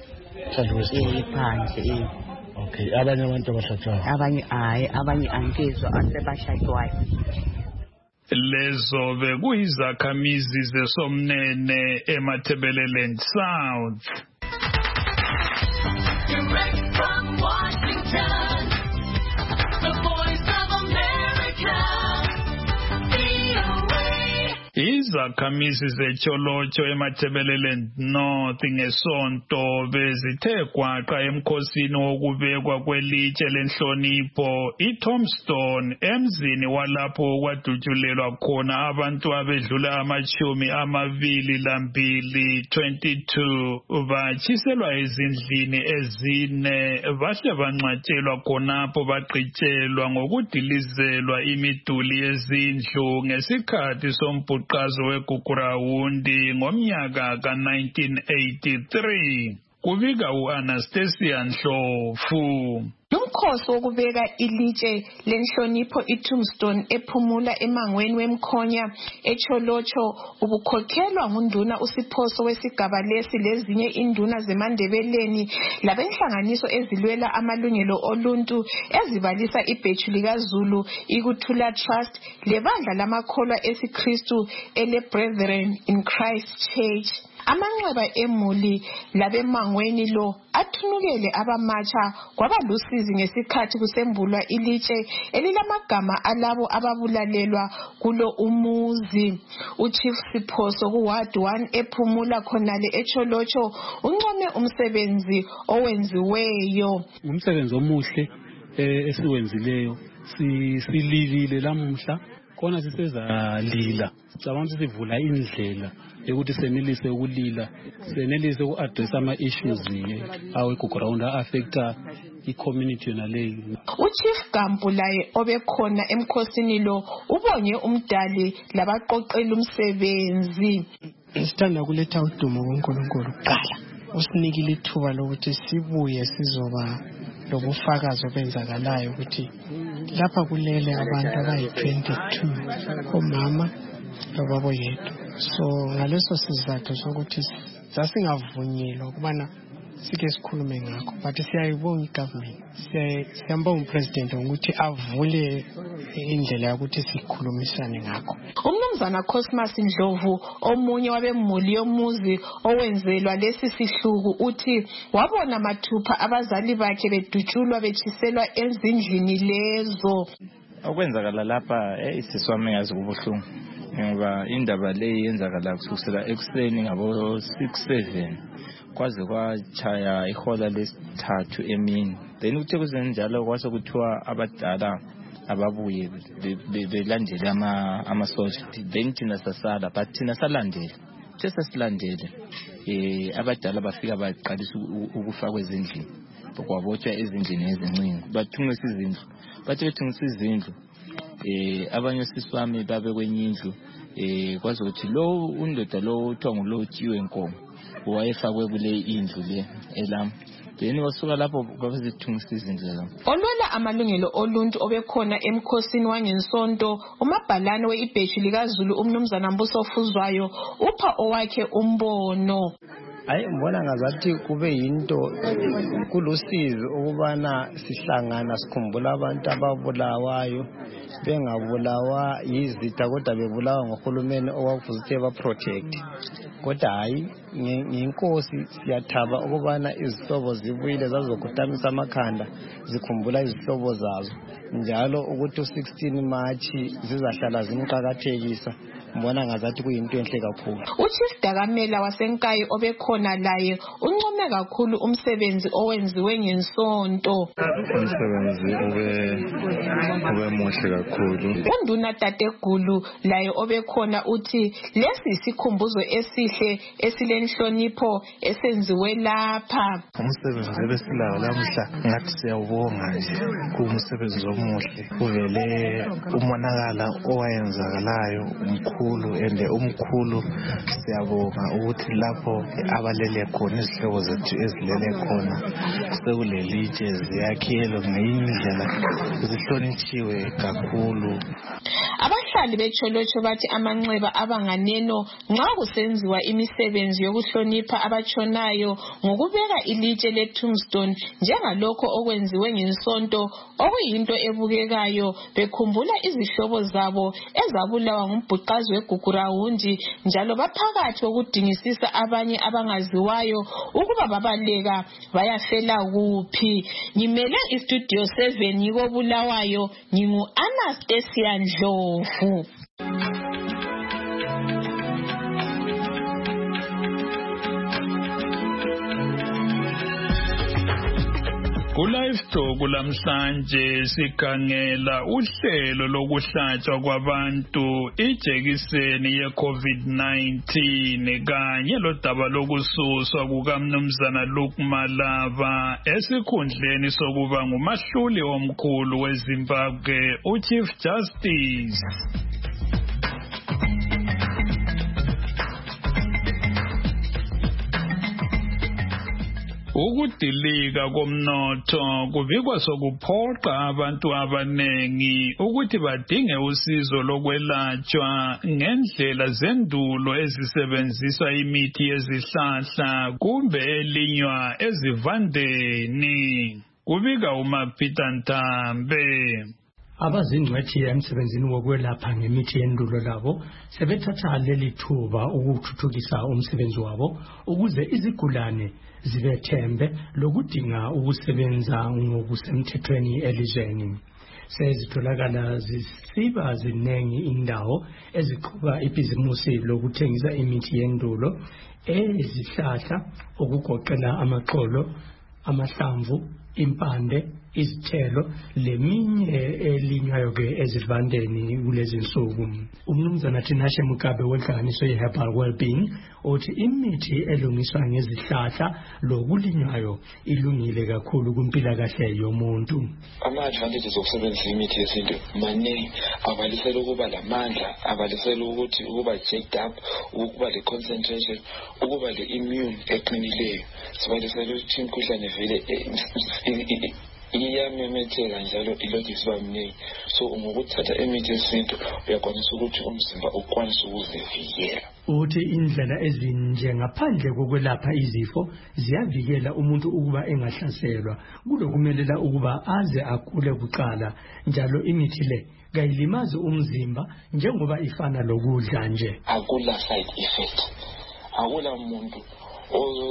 phandle. Okay, abanye abantu abahlatshwayo? Abanye hayi, abanye ankezwa asebahlatshwayo. Lezo bekuyizakhamizi zesomnene eMatabeleland South. Direct from Washington, the voice of America, V O A. Izakhamizi zeTsholotsho eMatabeleland North ngesonto bezithe kwaqa emkhosini wokubekwa kwelitshe lenhlonipho iTombstone emzini walapho kwadutshulelwa khona abantu abedlula amachumi amabili lambili twenty-two batshiselwa ezindlini ezine bahle banqatshelwa khonapho baqitshelwa ngokudilizelwa imiduli yezindlu ngesikhathi sombhuqazo weGugurawundi ngomnyaka ka nineteen eighty-three. Kubika u-Anastasia Ndlovu. Lumkhosi wokubeka ilitshe lenhlonipho iTombstone ephumula emangweni wemkhonya eTsholotsho ubukhokhelwa ngunduna uSiphoso wesigaba lesi lezinye induna zeMandebeleni labenhlanganiso ezilwela amalungelo oluntu ezibalisa ibhethu likaZulu ikuthula Trust lebandla lamakholwa esiKristu ele Brethren in Christ Church. Amanxeba emuli labemangweni lo athunukele abamatsha kwaba lusizi ngesikhathi kusembulwa ilitshe elilamagama alabo ababulalelwa kulo umuzi. uChief Siphoso kuWard one ephumula khonale eTsholotsho uncome umsebenzi owenziweyo. Umsebenzi omuhle esiwenzileyo sililile lamuhla khona sisezalila sicabanga sivula indlela ukuthi senelise ukulila senelise uku-address ama-issues aweGugurawundi a-affecta i-community yonaleyo. uChief Gampu laye obekhona emkhosini lo ubonye umdali labaqoqela umsebenzi. Sithanda kuletha udumo kuNkulunkulu kuqala usinikile ithuba lokuthi sibuye sizoba lobufakazi obenzakalayo ukuthi lapha kulele abantu abayi-twenty-two omama lobaba yedwa. So ngaleso sizathu sokuthi sasingavunyelwa ukubana sike sikhulume ngakho but siyayibonga igovernment siyambonga upresident ukuthi avule indlela yokuthi sikhulumisane ngakho. Umnumzana Cosmas Ndlovu omunye wabemuli yomuzi owenzelwa lesi sihluku uthi wabona mathupha abazali bakhe bedutshulwa betshiselwa ezindlini lezo. Okwenzakala lapha isiswami ngazi kubuhlungu ngoba indaba le yenzakala kusukela ekuseni ngabo six seven kwaze kwachaya ihola lesithathu emini. Then uthe kuzenjalo kwase kuthiwa abadala ababuye belandele ama amasoja. Then thina sasala, but thina salandele just asilandele eh abadala bafika baqalisa ukufakwa ezindlini kwabotshwa ezindlini ezincane bathungisa izindlu bathi bethungisa izindlu eh abanye siswami babe kwenye indlu eh kwazi ukuthi lo undoda lo uthiwa ngulotshiwe inkomo wayefakwe kule indlu le elam. Then wasuka lapho babezithungisa izindlu zabo. Olwela amalungelo oluntu obekhona emkhosini wangensonto umabhalane weibheshi likaZulu umnumzana Mbuso Fuzwayo upha owakhe umbono. Hayi mbona ngazathi kube yinto kulusizi ukubana sihlangana sikhumbula abantu ababulawayo bengabulawa yizitha kodwa bebulawa ngohulumeni okwakufuze ukuthi ba protect. Kodwa hayi ngenkosi siyathaba ukubana izihlobo zibuyile zazokhutamisa amakhanda zikhumbula izihlobo zazo njalo ukuthi u-sixteen March zizahlala zimqakathekisa. Mbona ngazathi kuyinto enhle kakhulu. uChief Dakamela wasenkayi obekhona laye uncome kakhulu umsebenzi owenziwe ngensonto. Umsebenzi ube ube muhle kakhulu. Unduna Tategulu laye obekhona uthi lesi isikhumbuzo esihle esilenhlonipho esenziwe lapha. Umsebenzi ebesilawo lamhla ngathi siyawubonga nje kumsebenzi omuhle uvele umonakala owayenzakalayo umkhulu ende umkhulu siyabonga ukuthi lapho abalele khona izihlobo zethu ezilele khona sekulelitshe ziyakhelo ngeyindlela zihlonitshiwe kakhulu. Abahlali becholotsho bathi amanxeba abanganeno nxa kusenziwa imisebenzi yokuhlonipha abatshonayo ngokubeka ilitshe le tombstone njengalokho okwenziwe ngensonto okuyinto ebukekayo bekhumbula izihlobo zabo ezabulawa ngumbhuqazi weGugurawundi njalo baphakathi kokudingisisa abanye abangaziwayo ukuba babaleka bayafela kuphi. Ngimele istudio seven yiko Bulawayo ngingu Anastasia Ndlovu. Ku-Livestock lamhlanje sikhangela uhlelo lokuhlatshwa kwabantu ijekiseni ye-COVID nineteen kanye lodaba lokususwa kukaMnumzana Luke Malaba esikhundleni sokuba ngumahluli omkhulu weZimbabwe uChief Justice. Ukudilika komnotho kubikwa sokuphoqa abantu abanengi ukuthi badinge usizo lokwelatshwa ngendlela zendulo ezisebenzisa imithi yezihlahla kumbe elinywa ezivandeni. Kubika uMapeter Ntambe. Abazingcwethi emsebenzini wokwelapha ngemithi yendulo labo sebethatha leli thuba ukuthuthukisa umsebenzi wabo ukuze izigulane zibethembe lokudinga ukusebenza ngokusemthethweni elizweni. Sezitholakala zisiba zinengi indawo eziqhuba ibhizimusi lokuthengisa imithi yendulo ezihlahla okugoqela amaxolo, amahlamvu, impande, izithelo leminye elinywayo ke ezivandeni kulezi nsuku. Umnumzana Tinashe Mugabe wenhlanganiso ye-Herbal Wellbeing uthi imithi elungiswa ngezihlahla lokulinywayo ilungile kakhulu kumpilakahle yomuntu. Ama-advantages okusebenzisa imithi yesintu maningi, abalisela ukuba lamandla, abalisela ukuthi ukuba jacked up, ukuba le-concentration, ukuba le-immune eqinileyo, sibalisela ukuthi imikhuhlane vele iyamemetheka njalo ilokhu isiba mningi. So ngokuthatha imithi yesintu uyakwanisa ukuthi umzimba ukwanise ukuzivikela. Uthi indlela ezinje ngaphandle kokwelapha izifo ziyavikela umuntu ukuba engahlaselwa kulokumelela ukuba aze akule kuqala njalo imithi le kayilimazi umzimba njengoba ifana lokudla nje. Akula side effect, akula muntu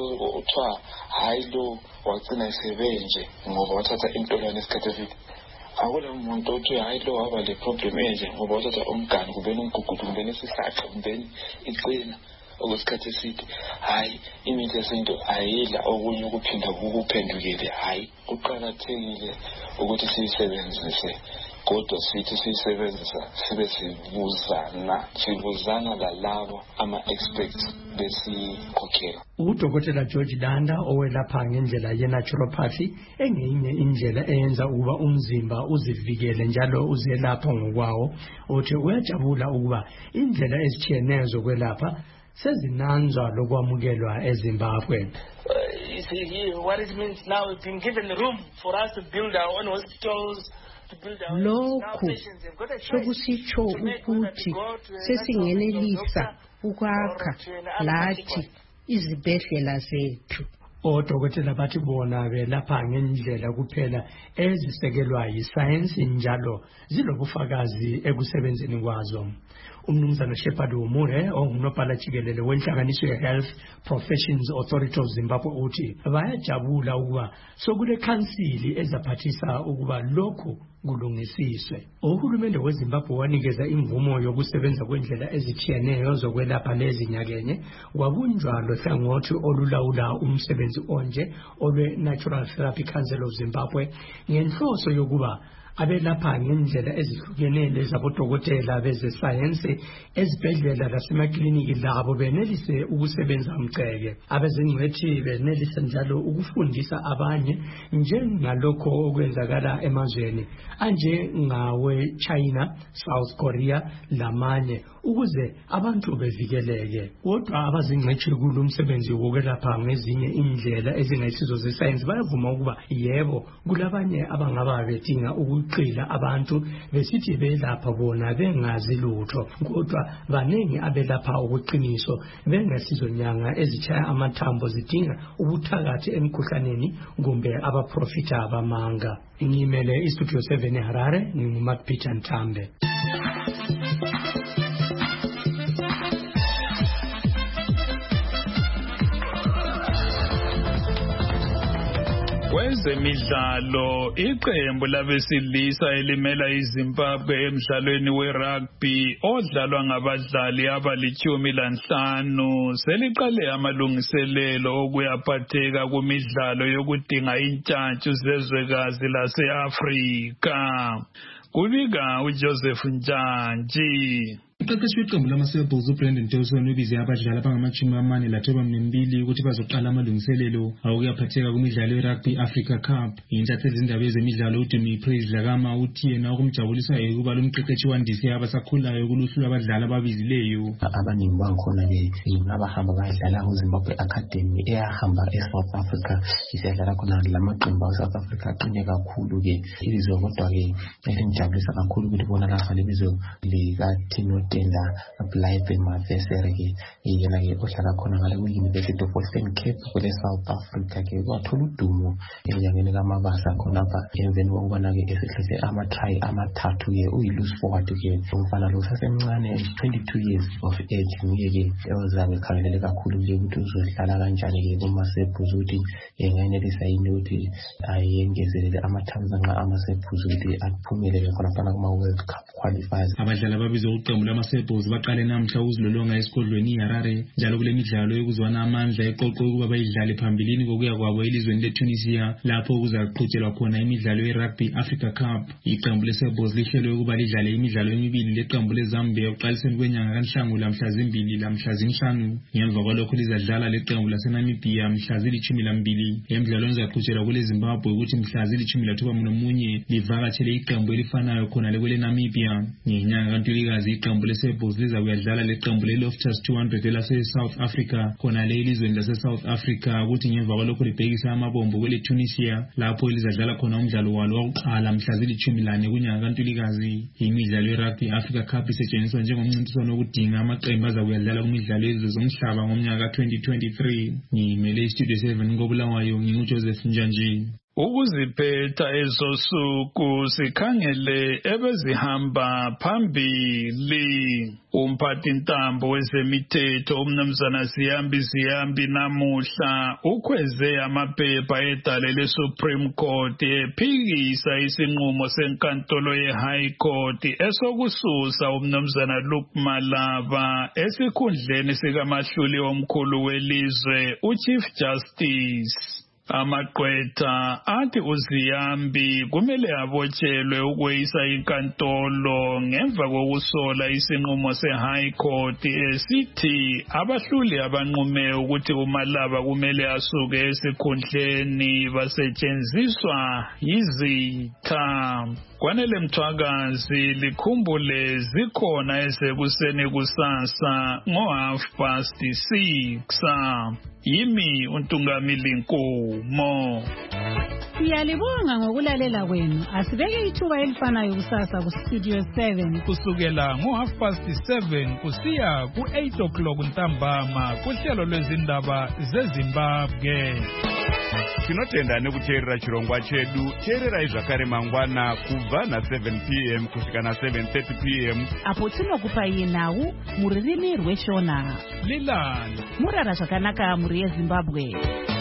othiwa hayi lo wagcina isebenje ngoba wathatha intolwane esikhathi eside. akula muntu othi hayi lo waba le problem enje ngoba uthatha umgani kubeni umgugudu kubeni isisaqa kubeni iqina okwesikhathi eside. Hayi imithi yesintu ayidla okunye ukuphinda ukuphendukele. Hayi kuqakathekile ukuthi siyisebenzise, kodwa sithi siyisebenzisa sibe sibuzana sibuzana lalabo ama-experts besikhokhela. Udokotela George Danda owelapha ngendlela ye-naturopathy engenye indlela eyenza ukuba umzimba uzivikele njalo uzelapha ngokwawo, uthi uyajabula ukuba indlela ezitshiyeneyo zokwelapha sezinanzwa lokwamukelwa eZimbabwe. Uh, you see here, what it means now, we've been given room for us to build our own hospitals. Lokhu sokusitsho ukuthi sesingenelisa ukwakha lathi izibhedlela zethu. Odokotela bathi bona belapha ngendlela kuphela ezisekelwa yisayensi njalo zilobufakazi ekusebenzeni kwazo. Umnumzana Shepard Umure ongunobhala jikelele wenhlanganiso ye-Health Professions Authority of Zimbabwe uthi bayajabula ukuba sokule khansili ezaphathisa ukuba lokhu kulungisiswe. Uhulumende weZimbabwe wanikeza imvumo yokusebenza kwendlela ezithiyeneyo zokwelapha lezi nyakenye, wabunjwa lohlangothi olulawula umsebenzi onje olwe-Natural Therapy Council of Zimbabwe ngenhloso yokuba abelapha ngendlela ezihlukenele zabodokotela bezesayensi ezibhedlela lasemakliniki labo benelise ukusebenza umceke. Abezingcwethi benelise njalo ukufundisa abanye njengalokho okwenzakala emazweni anje ngawe China, South Korea lamanye ukuze abantu bevikeleke. Kodwa abazingcwethi kulo umsebenzi wokwelapha ngezinye indlela ezingayisizo zesayensi bayavuma ukuba yebo kulabanye abangaba bedinga ukuqila abantu besithi belapha bona bengazi lutho, kodwa baningi abelapha ukuqiniso bengasizo nyanga ezichaya amathambo zidinga ubuthakathi emkhuhlaneni kumbe abaprofita abamanga. Ngimele iStudio seven eHarare, nginguMark Peter Ntambe. Kwezemidlalo, iqembu labesilisa elimela iZimbabwe emdlalweni we-rugby odlalwa ngabadlali abalichumi lanhlanu seliqale amalungiselelo okuyaphatheka kumidlalo yokudinga intshantshu zezwekazi lase-Afrika. Kubika uJoseph Njantshi. Uqeqeshi weqembu lama-Sebhuls uBrandon Dawson ubize abadlali abangamashumi amane lathoba mnembili ukuthi bazoqala amalungiselelo awokuyaphatheka kumidlalo ye-Rugby Africa Cup. Intatheli zindaba ezemidlalo uDumi Praise Dlakama uthi yena okumjabulisayo ukuba lo mqeqeshi wandise abasakhulayo kuluhlu lwabadlali ababizileyo. Abaningi bangikhona-ke abahamba bayadlala kuZimbabwe Academy eyahamba eSouth Africa, isiyadlala khona lamaqembu aseSouth Africa aqine kakhulu-ke ibizo, kodwa-ke elingijabulisa kakhulu ukuthi bona lapha lebizo likaThino Tenda Blythe Mavesere-ke yena-ke ohlala khona ngale kwi-University of Western Cape kwele South Africa-ke wathola udumo enyangeni kaMabasa khonapha emveni kokubana-ke esehlise ama-try amathathu-ke uyi-loose forward-ke umfana lo sasemncane twenty-two years of age, nguye-ke ozabe ekhangelele kakhulu-ke ukuthi uzodlala kanjani-ke kuma-Sebhuls ukuthi engayenelisa yini ukuthi ayengezelele amathamsanqa ama-Sebhuls ukuthi aphumelele khonafana kuma-World Cup qualifiers. Abadlali ababizwa uqembu lama-Sebhuls baqale namhla ukuzilolonga esigodlweni iHarare njalo kule midlalo yokuzwana amandla eqoqwe ukuba bayidlale phambilini kokuya kwabo elizweni leTunisia lapho kuzaqhutshelwa khona imidlalo ye-Rugby Africa Cup. Iqembu le-Sebhuls lihlelwe ukuba lidlale imidlalo emibili leqembu leZambia ekuqaliseni kwenyanga kaNhlangula mhla zimbili lamhla zinhlanu. Ngemva kwalokho lizadlala leqembu laseNamibia mhla zilithumi lambili. Emidlalweni izaqhutshelwa kule Zimbabwe ukuthi mhla zilithumi lathoba nomunye livakatshele iqembu elifanayo khona lekwele Namibia. Ngenyanga kaNtulikazi iqembu le-Sebhuls liza kuyadlala leqembu le-Loftus two hundred elase-South Africa khona le elizweni lase-South Africa ukuthi ngemva kwalokho libhekisa amabombo kwele Tunisia lapho elizadlala khona umdlalo walo wokuqala mhla zilithumi lane kunyanga kaNtulikazi. Imidlalo ye-Rugby Africa Cup isetshenziswa njengomncintiswano wokudinga amaqembu aza kuyadlala kumidlalo yezwe zomhlaba ngomnyaka ka twenty twenty-three. Ngimele iStudio seven koBulawayo, nginguJoseph Njantshi. ukuziphetha ezosuku sikhangele ebezihamba phambili. Umphathi ntambo wezemithetho umnumzana Ziyambi Ziyambi namuhla ukhweze amaphepha edale le-Supreme Court ephikisa isinqumo senkantolo ye-High Court esokususa umnumzana Luke Malaba esikhundleni sikamahluli omkhulu welizwe uChief Justice. Amaqwetha athi uZiyambi kumele abotshelwe ukweyisa inkantolo ngemva kokusola isinqumo se-High Court esithi abahluli abanqume ukuthi uMalaba kumele asuke esikhundleni basetshenziswa yizitha. Kwanele Mthwakazi likhumbule zikhona esekuseni kusasa ngo half past six. Yimi uNtungamili Nkomo. Siyalibonga ngokulalela kwenu. Asibeke ithuba elifanayo kusasa ku Studio seven kusukela ngo half past seven kusiya ku eight o'clock ntambama kuhlelo lwezindaba zeZimbabwe. Tinotenda nekuteerera chirongwa chedu. Teererai zvakare mangwana kubva na seven p m kusvika na seven thirty p m apo tinokupai nhau muririmi rweshona. Lilani murara zvakanaka muri yeZimbabwe.